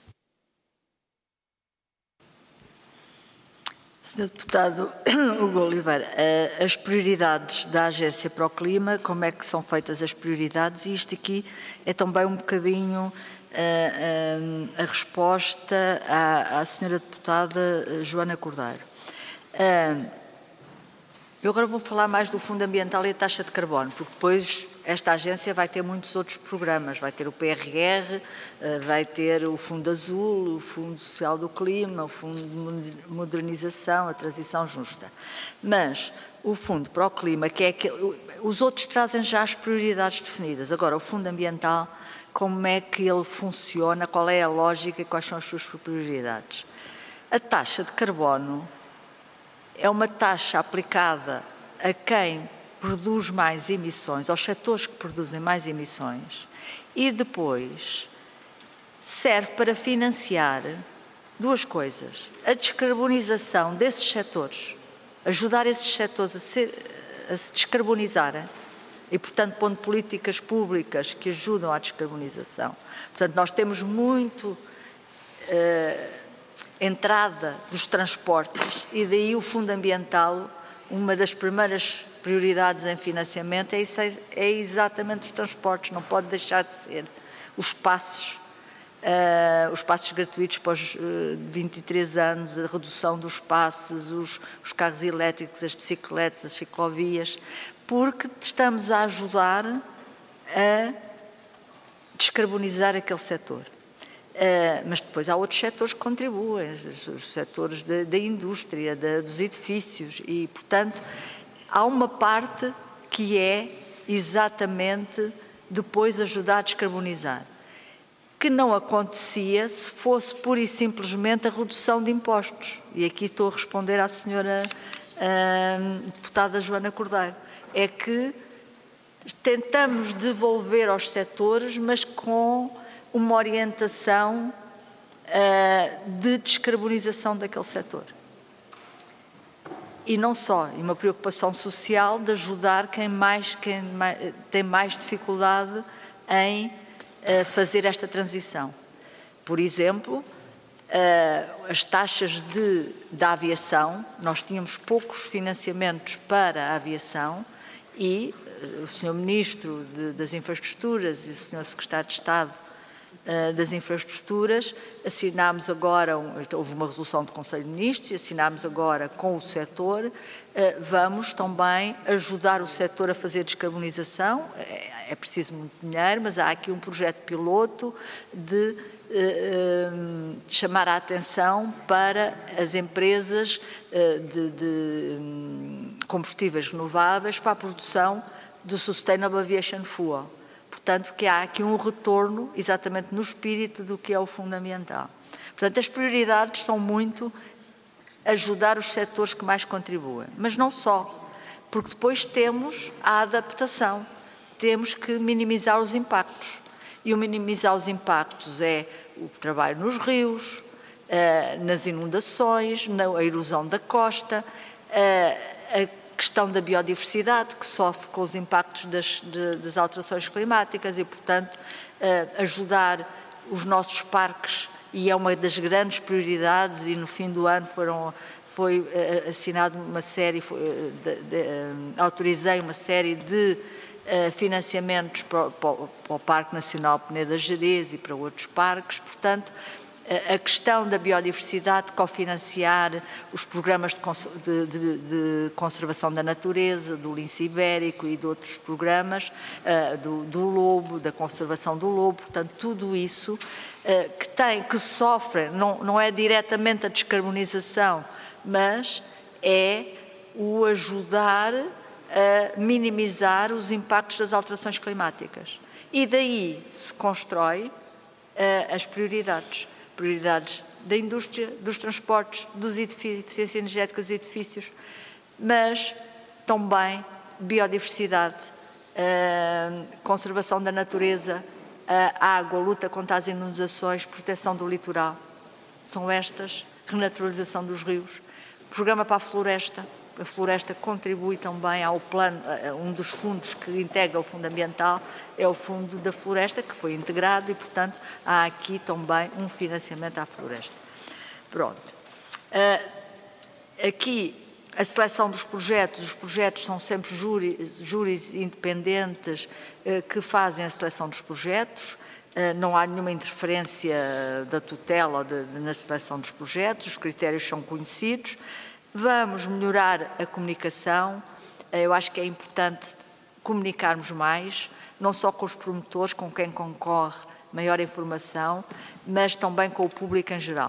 senhor Deputado Hugo Oliveira, uh, as prioridades da Agência para o Clima, como é que são feitas as prioridades? E isto aqui é também um bocadinho a, a, a resposta à, à senhora Deputada Joana Cordeiro. Eu agora vou falar mais do Fundo Ambiental e a taxa de carbono, porque depois esta agência vai ter muitos outros programas, vai ter o P R R, vai ter o Fundo Azul, o Fundo Social do Clima, o Fundo de Modernização, a Transição Justa. Mas o Fundo para o Clima, que é que os outros trazem já as prioridades definidas. Agora, o Fundo Ambiental, como é que ele funciona, qual é a lógica e quais são as suas prioridades? A taxa de carbono é uma taxa aplicada a quem produz mais emissões, aos setores que produzem mais emissões, e depois serve para financiar duas coisas: a descarbonização desses setores, ajudar esses setores a, ser, a se descarbonizarem, e, portanto, pondo políticas públicas que ajudam à descarbonização. Portanto, nós temos muito uh, entrada dos transportes, e daí o Fundo Ambiental, uma das primeiras prioridades em financiamento é, isso, é exatamente os transportes, não pode deixar de ser os passos, uh, os passos gratuitos para os uh, vinte e três anos, a redução dos passos, os, os carros elétricos, as bicicletas, as ciclovias, porque estamos a ajudar a descarbonizar aquele setor. Uh, mas depois há outros setores que contribuem, os, os setores da indústria, de, dos edifícios, e, portanto, há uma parte que é exatamente depois ajudar a descarbonizar, que não acontecia se fosse pura e simplesmente a redução de impostos. E aqui estou a responder à senhora uh, deputada Joana Cordeiro. É que tentamos devolver aos setores, mas com uma orientação uh, de descarbonização daquele setor. E não só, e uma preocupação social de ajudar quem, mais, quem mais, tem mais dificuldade em uh, fazer esta transição. Por exemplo, uh, as taxas de, da aviação, nós tínhamos poucos financiamentos para a aviação, e uh, o senhor Ministro de, das Infraestruturas e o senhor Secretário de Estado das Infraestruturas, assinámos agora, houve uma resolução do Conselho de Ministros, e assinámos agora com o setor, vamos também ajudar o setor a fazer descarbonização. É preciso muito dinheiro, mas há aqui um projeto piloto de chamar a atenção para as empresas de, de combustíveis renováveis para a produção do Sustainable Aviation Fuel. Portanto, que há aqui um retorno exatamente no espírito do que é o Fundo Ambiental. Portanto, as prioridades são muito ajudar os setores que mais contribuem, mas não só, porque depois temos a adaptação, temos que minimizar os impactos. E o minimizar os impactos é o trabalho nos rios, nas inundações, na erosão da costa, a questão da biodiversidade, que sofre com os impactos das, de, das alterações climáticas e, portanto, ajudar os nossos parques, e é uma das grandes prioridades, e no fim do ano foram, foi assinado uma série, foi, de, de, autorizei uma série de Uh, financiamentos para, para, para o Parque Nacional Peneda Gerês e para outros parques. Portanto, uh, a questão da biodiversidade, cofinanciar os programas de, cons de, de, de conservação da natureza, do lince ibérico e de outros programas, uh, do, do lobo, da conservação do lobo, portanto, tudo isso uh, que tem, que sofre, não, não é diretamente a descarbonização, mas é o ajudar a minimizar os impactos das alterações climáticas. E daí se constrói uh, as prioridades. Prioridades da indústria, dos transportes, dos edifícios, eficiência energética dos edifícios, mas também biodiversidade, uh, conservação da natureza, a água, luta contra as inundações, proteção do litoral. São estas, renaturalização dos rios, programa para a floresta. A floresta contribui também ao plano, um dos fundos que integra o Fundo Ambiental é o Fundo da Floresta, que foi integrado e, portanto, há aqui também um financiamento à floresta. Pronto. Aqui, a seleção dos projetos, os projetos são sempre júris, júris independentes que fazem a seleção dos projetos, não há nenhuma interferência da tutela ou de, de, na seleção dos projetos, os critérios são conhecidos. Vamos melhorar a comunicação, eu acho que é importante comunicarmos mais, não só com os promotores, com quem concorre, maior informação, mas também com o público em geral.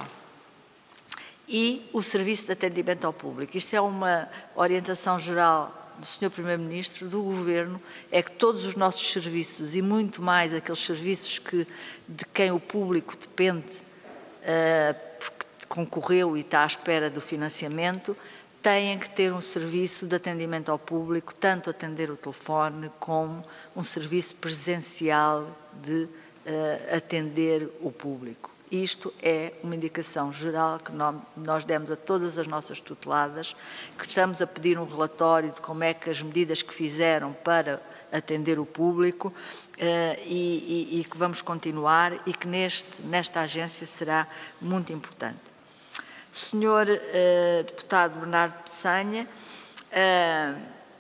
E o serviço de atendimento ao público. Isto é uma orientação geral do senhor Primeiro-Ministro, do Governo, é que todos os nossos serviços, e muito mais aqueles serviços que, de quem o público depende, uh, concorreu e está à espera do financiamento, têm que ter um serviço de atendimento ao público, tanto atender o telefone como um serviço presencial de uh, atender o público. Isto é uma indicação geral que nós demos a todas as nossas tuteladas, que estamos a pedir um relatório de como é que as medidas que fizeram para atender o público uh, e, e, e que vamos continuar e que neste, nesta agência será muito importante. Senhor uh, Deputado Bernardo Peçanha, uh,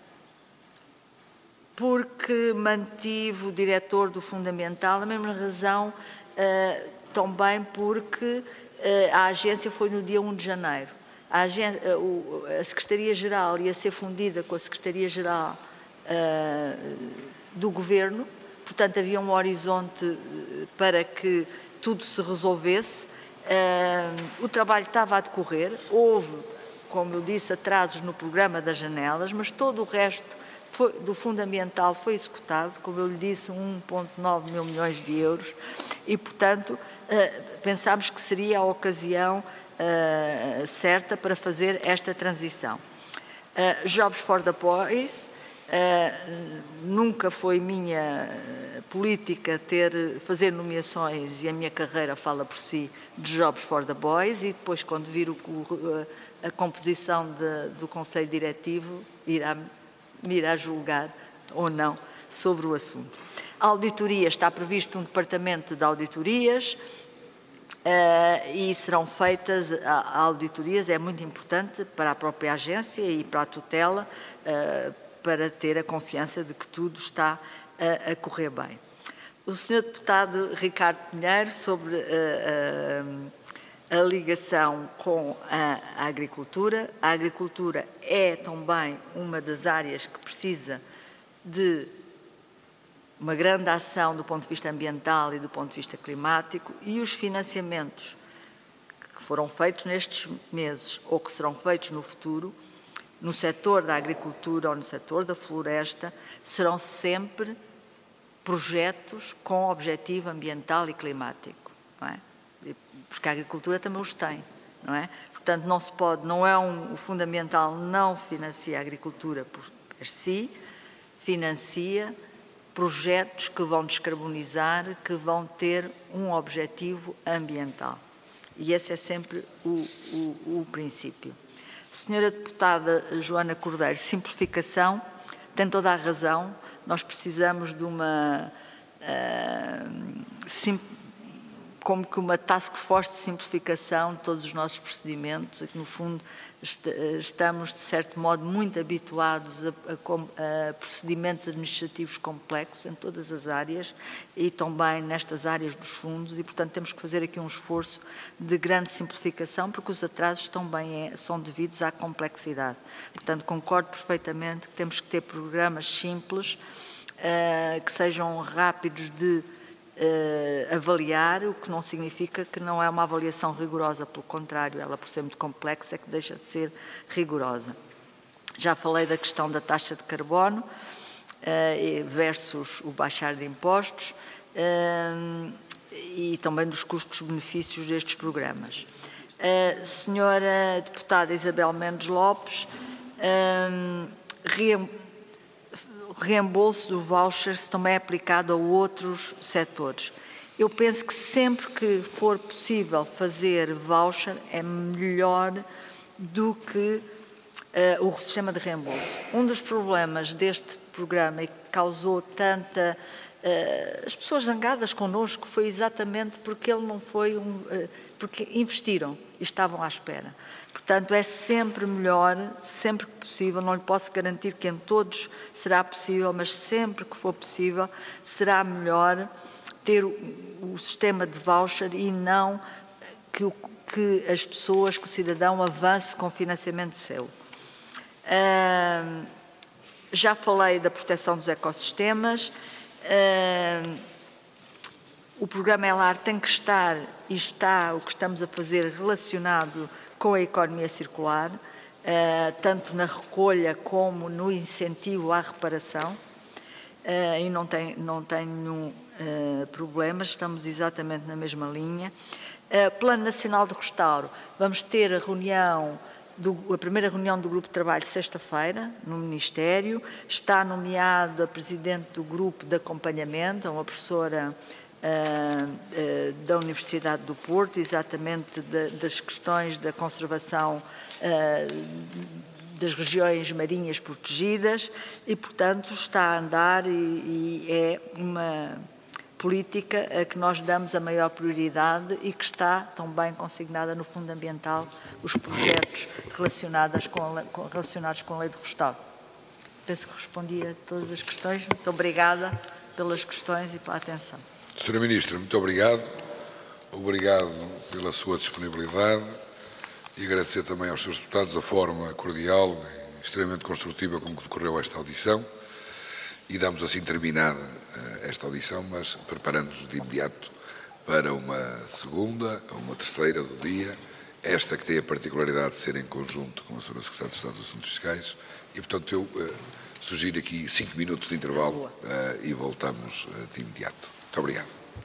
porque mantive o diretor do Fundo Ambiental, a mesma razão uh, também porque uh, a agência foi no dia primeiro de janeiro. A, agência, uh, a Secretaria-Geral ia ser fundida com a Secretaria-Geral uh, do Governo, portanto havia um horizonte para que tudo se resolvesse. Uh, o trabalho estava a decorrer, houve, como eu disse, atrasos no programa das janelas, mas todo o resto foi, do Fundo Ambiental foi executado, como eu lhe disse, um vírgula nove mil milhões de euros, e, portanto, uh, pensámos que seria a ocasião uh, certa para fazer esta transição. Uh, Jobs for the Boys, uh, nunca foi minha política ter, fazer nomeações, e a minha carreira fala por si, de Jobs for the Boys, e depois, quando vir o, a composição de, do Conselho Diretivo, irá, irá julgar ou não sobre o assunto. A auditoria, está previsto um departamento de auditorias uh, e serão feitas a, a auditorias, é muito importante para a própria agência e para a tutela, uh, para ter a confiança de que tudo está uh, a correr bem. O senhor Deputado Ricardo Pinheiro, sobre uh, uh, a ligação com a, a agricultura. A agricultura é também uma das áreas que precisa de uma grande ação do ponto de vista ambiental e do ponto de vista climático, e os financiamentos que foram feitos nestes meses ou que serão feitos no futuro, no setor da agricultura ou no setor da floresta, serão sempre projetos com objetivo ambiental e climático, não é? Porque a agricultura também os tem, não é? Portanto, não se pode, não é um, o Fundo Ambiental não financia a agricultura por, por si, financia projetos que vão descarbonizar, que vão ter um objetivo ambiental. E esse é sempre o, o, o princípio. Senhora Deputada Joana Cordeiro, simplificação, tem toda a razão, nós precisamos de uma, uh, sim, como que uma task force de simplificação de todos os nossos procedimentos, que no fundo est estamos de certo modo muito habituados a, a, a procedimentos administrativos complexos em todas as áreas e também nestas áreas dos fundos e, portanto, temos que fazer aqui um esforço de grande simplificação porque os atrasos também é, são devidos à complexidade. Portanto, concordo perfeitamente que temos que ter programas simples, uh, que sejam rápidos de Uh, avaliar, o que não significa que não é uma avaliação rigorosa, pelo contrário, ela por ser muito complexa é que deixa de ser rigorosa. Já falei da questão da taxa de carbono uh, versus o baixar de impostos uh, e também dos custos-benefícios destes programas. Uh, senhora Deputada Isabel Mendes Lopes, uh, reembolso do voucher se também é aplicado a outros setores. Eu penso que sempre que for possível fazer voucher é melhor do que uh, o sistema de reembolso. Um dos problemas deste programa e que causou tanta... Uh, as pessoas zangadas connosco foi exatamente porque ele não foi um... Uh, porque investiram e estavam à espera. Portanto, é sempre melhor, sempre que possível, não lhe posso garantir que em todos será possível, mas sempre que for possível, será melhor ter o, o sistema de voucher e não que, o, que as pessoas, que o cidadão avance com financiamento seu. Uh, já falei da proteção dos ecossistemas. Uh, o programa ELAR tem que estar, e está, o que estamos a fazer relacionado com a economia circular, uh, tanto na recolha como no incentivo à reparação, uh, e não tem, não tem nenhum uh, problema, estamos exatamente na mesma linha. Uh, Plano Nacional de Restauro, vamos ter a reunião, do, a primeira reunião do Grupo de Trabalho sexta-feira, no Ministério, está nomeado a Presidente do Grupo de Acompanhamento, uma professora Uh, uh, da Universidade do Porto, exatamente de, das questões da conservação uh, das regiões marinhas protegidas e, portanto, está a andar e, e é uma política a que nós damos a maior prioridade e que está também consignada no Fundo Ambiental os projetos relacionados com a, com, relacionados com a Lei de Restauro. Penso que respondi a todas as questões. Muito obrigada pelas questões e pela atenção. Senhora Ministra, muito obrigado. Obrigado pela sua disponibilidade e agradecer também aos senhores deputados a forma cordial e extremamente construtiva com que decorreu esta audição e damos assim terminada esta audição, mas preparando-nos de imediato para uma segunda ou uma terceira do dia, esta que tem a particularidade de ser em conjunto com a senhora Secretária de Estado dos Assuntos Fiscais e, portanto, eu uh, sugiro aqui cinco minutos de intervalo uh, e voltamos uh, de imediato. Muito obrigado.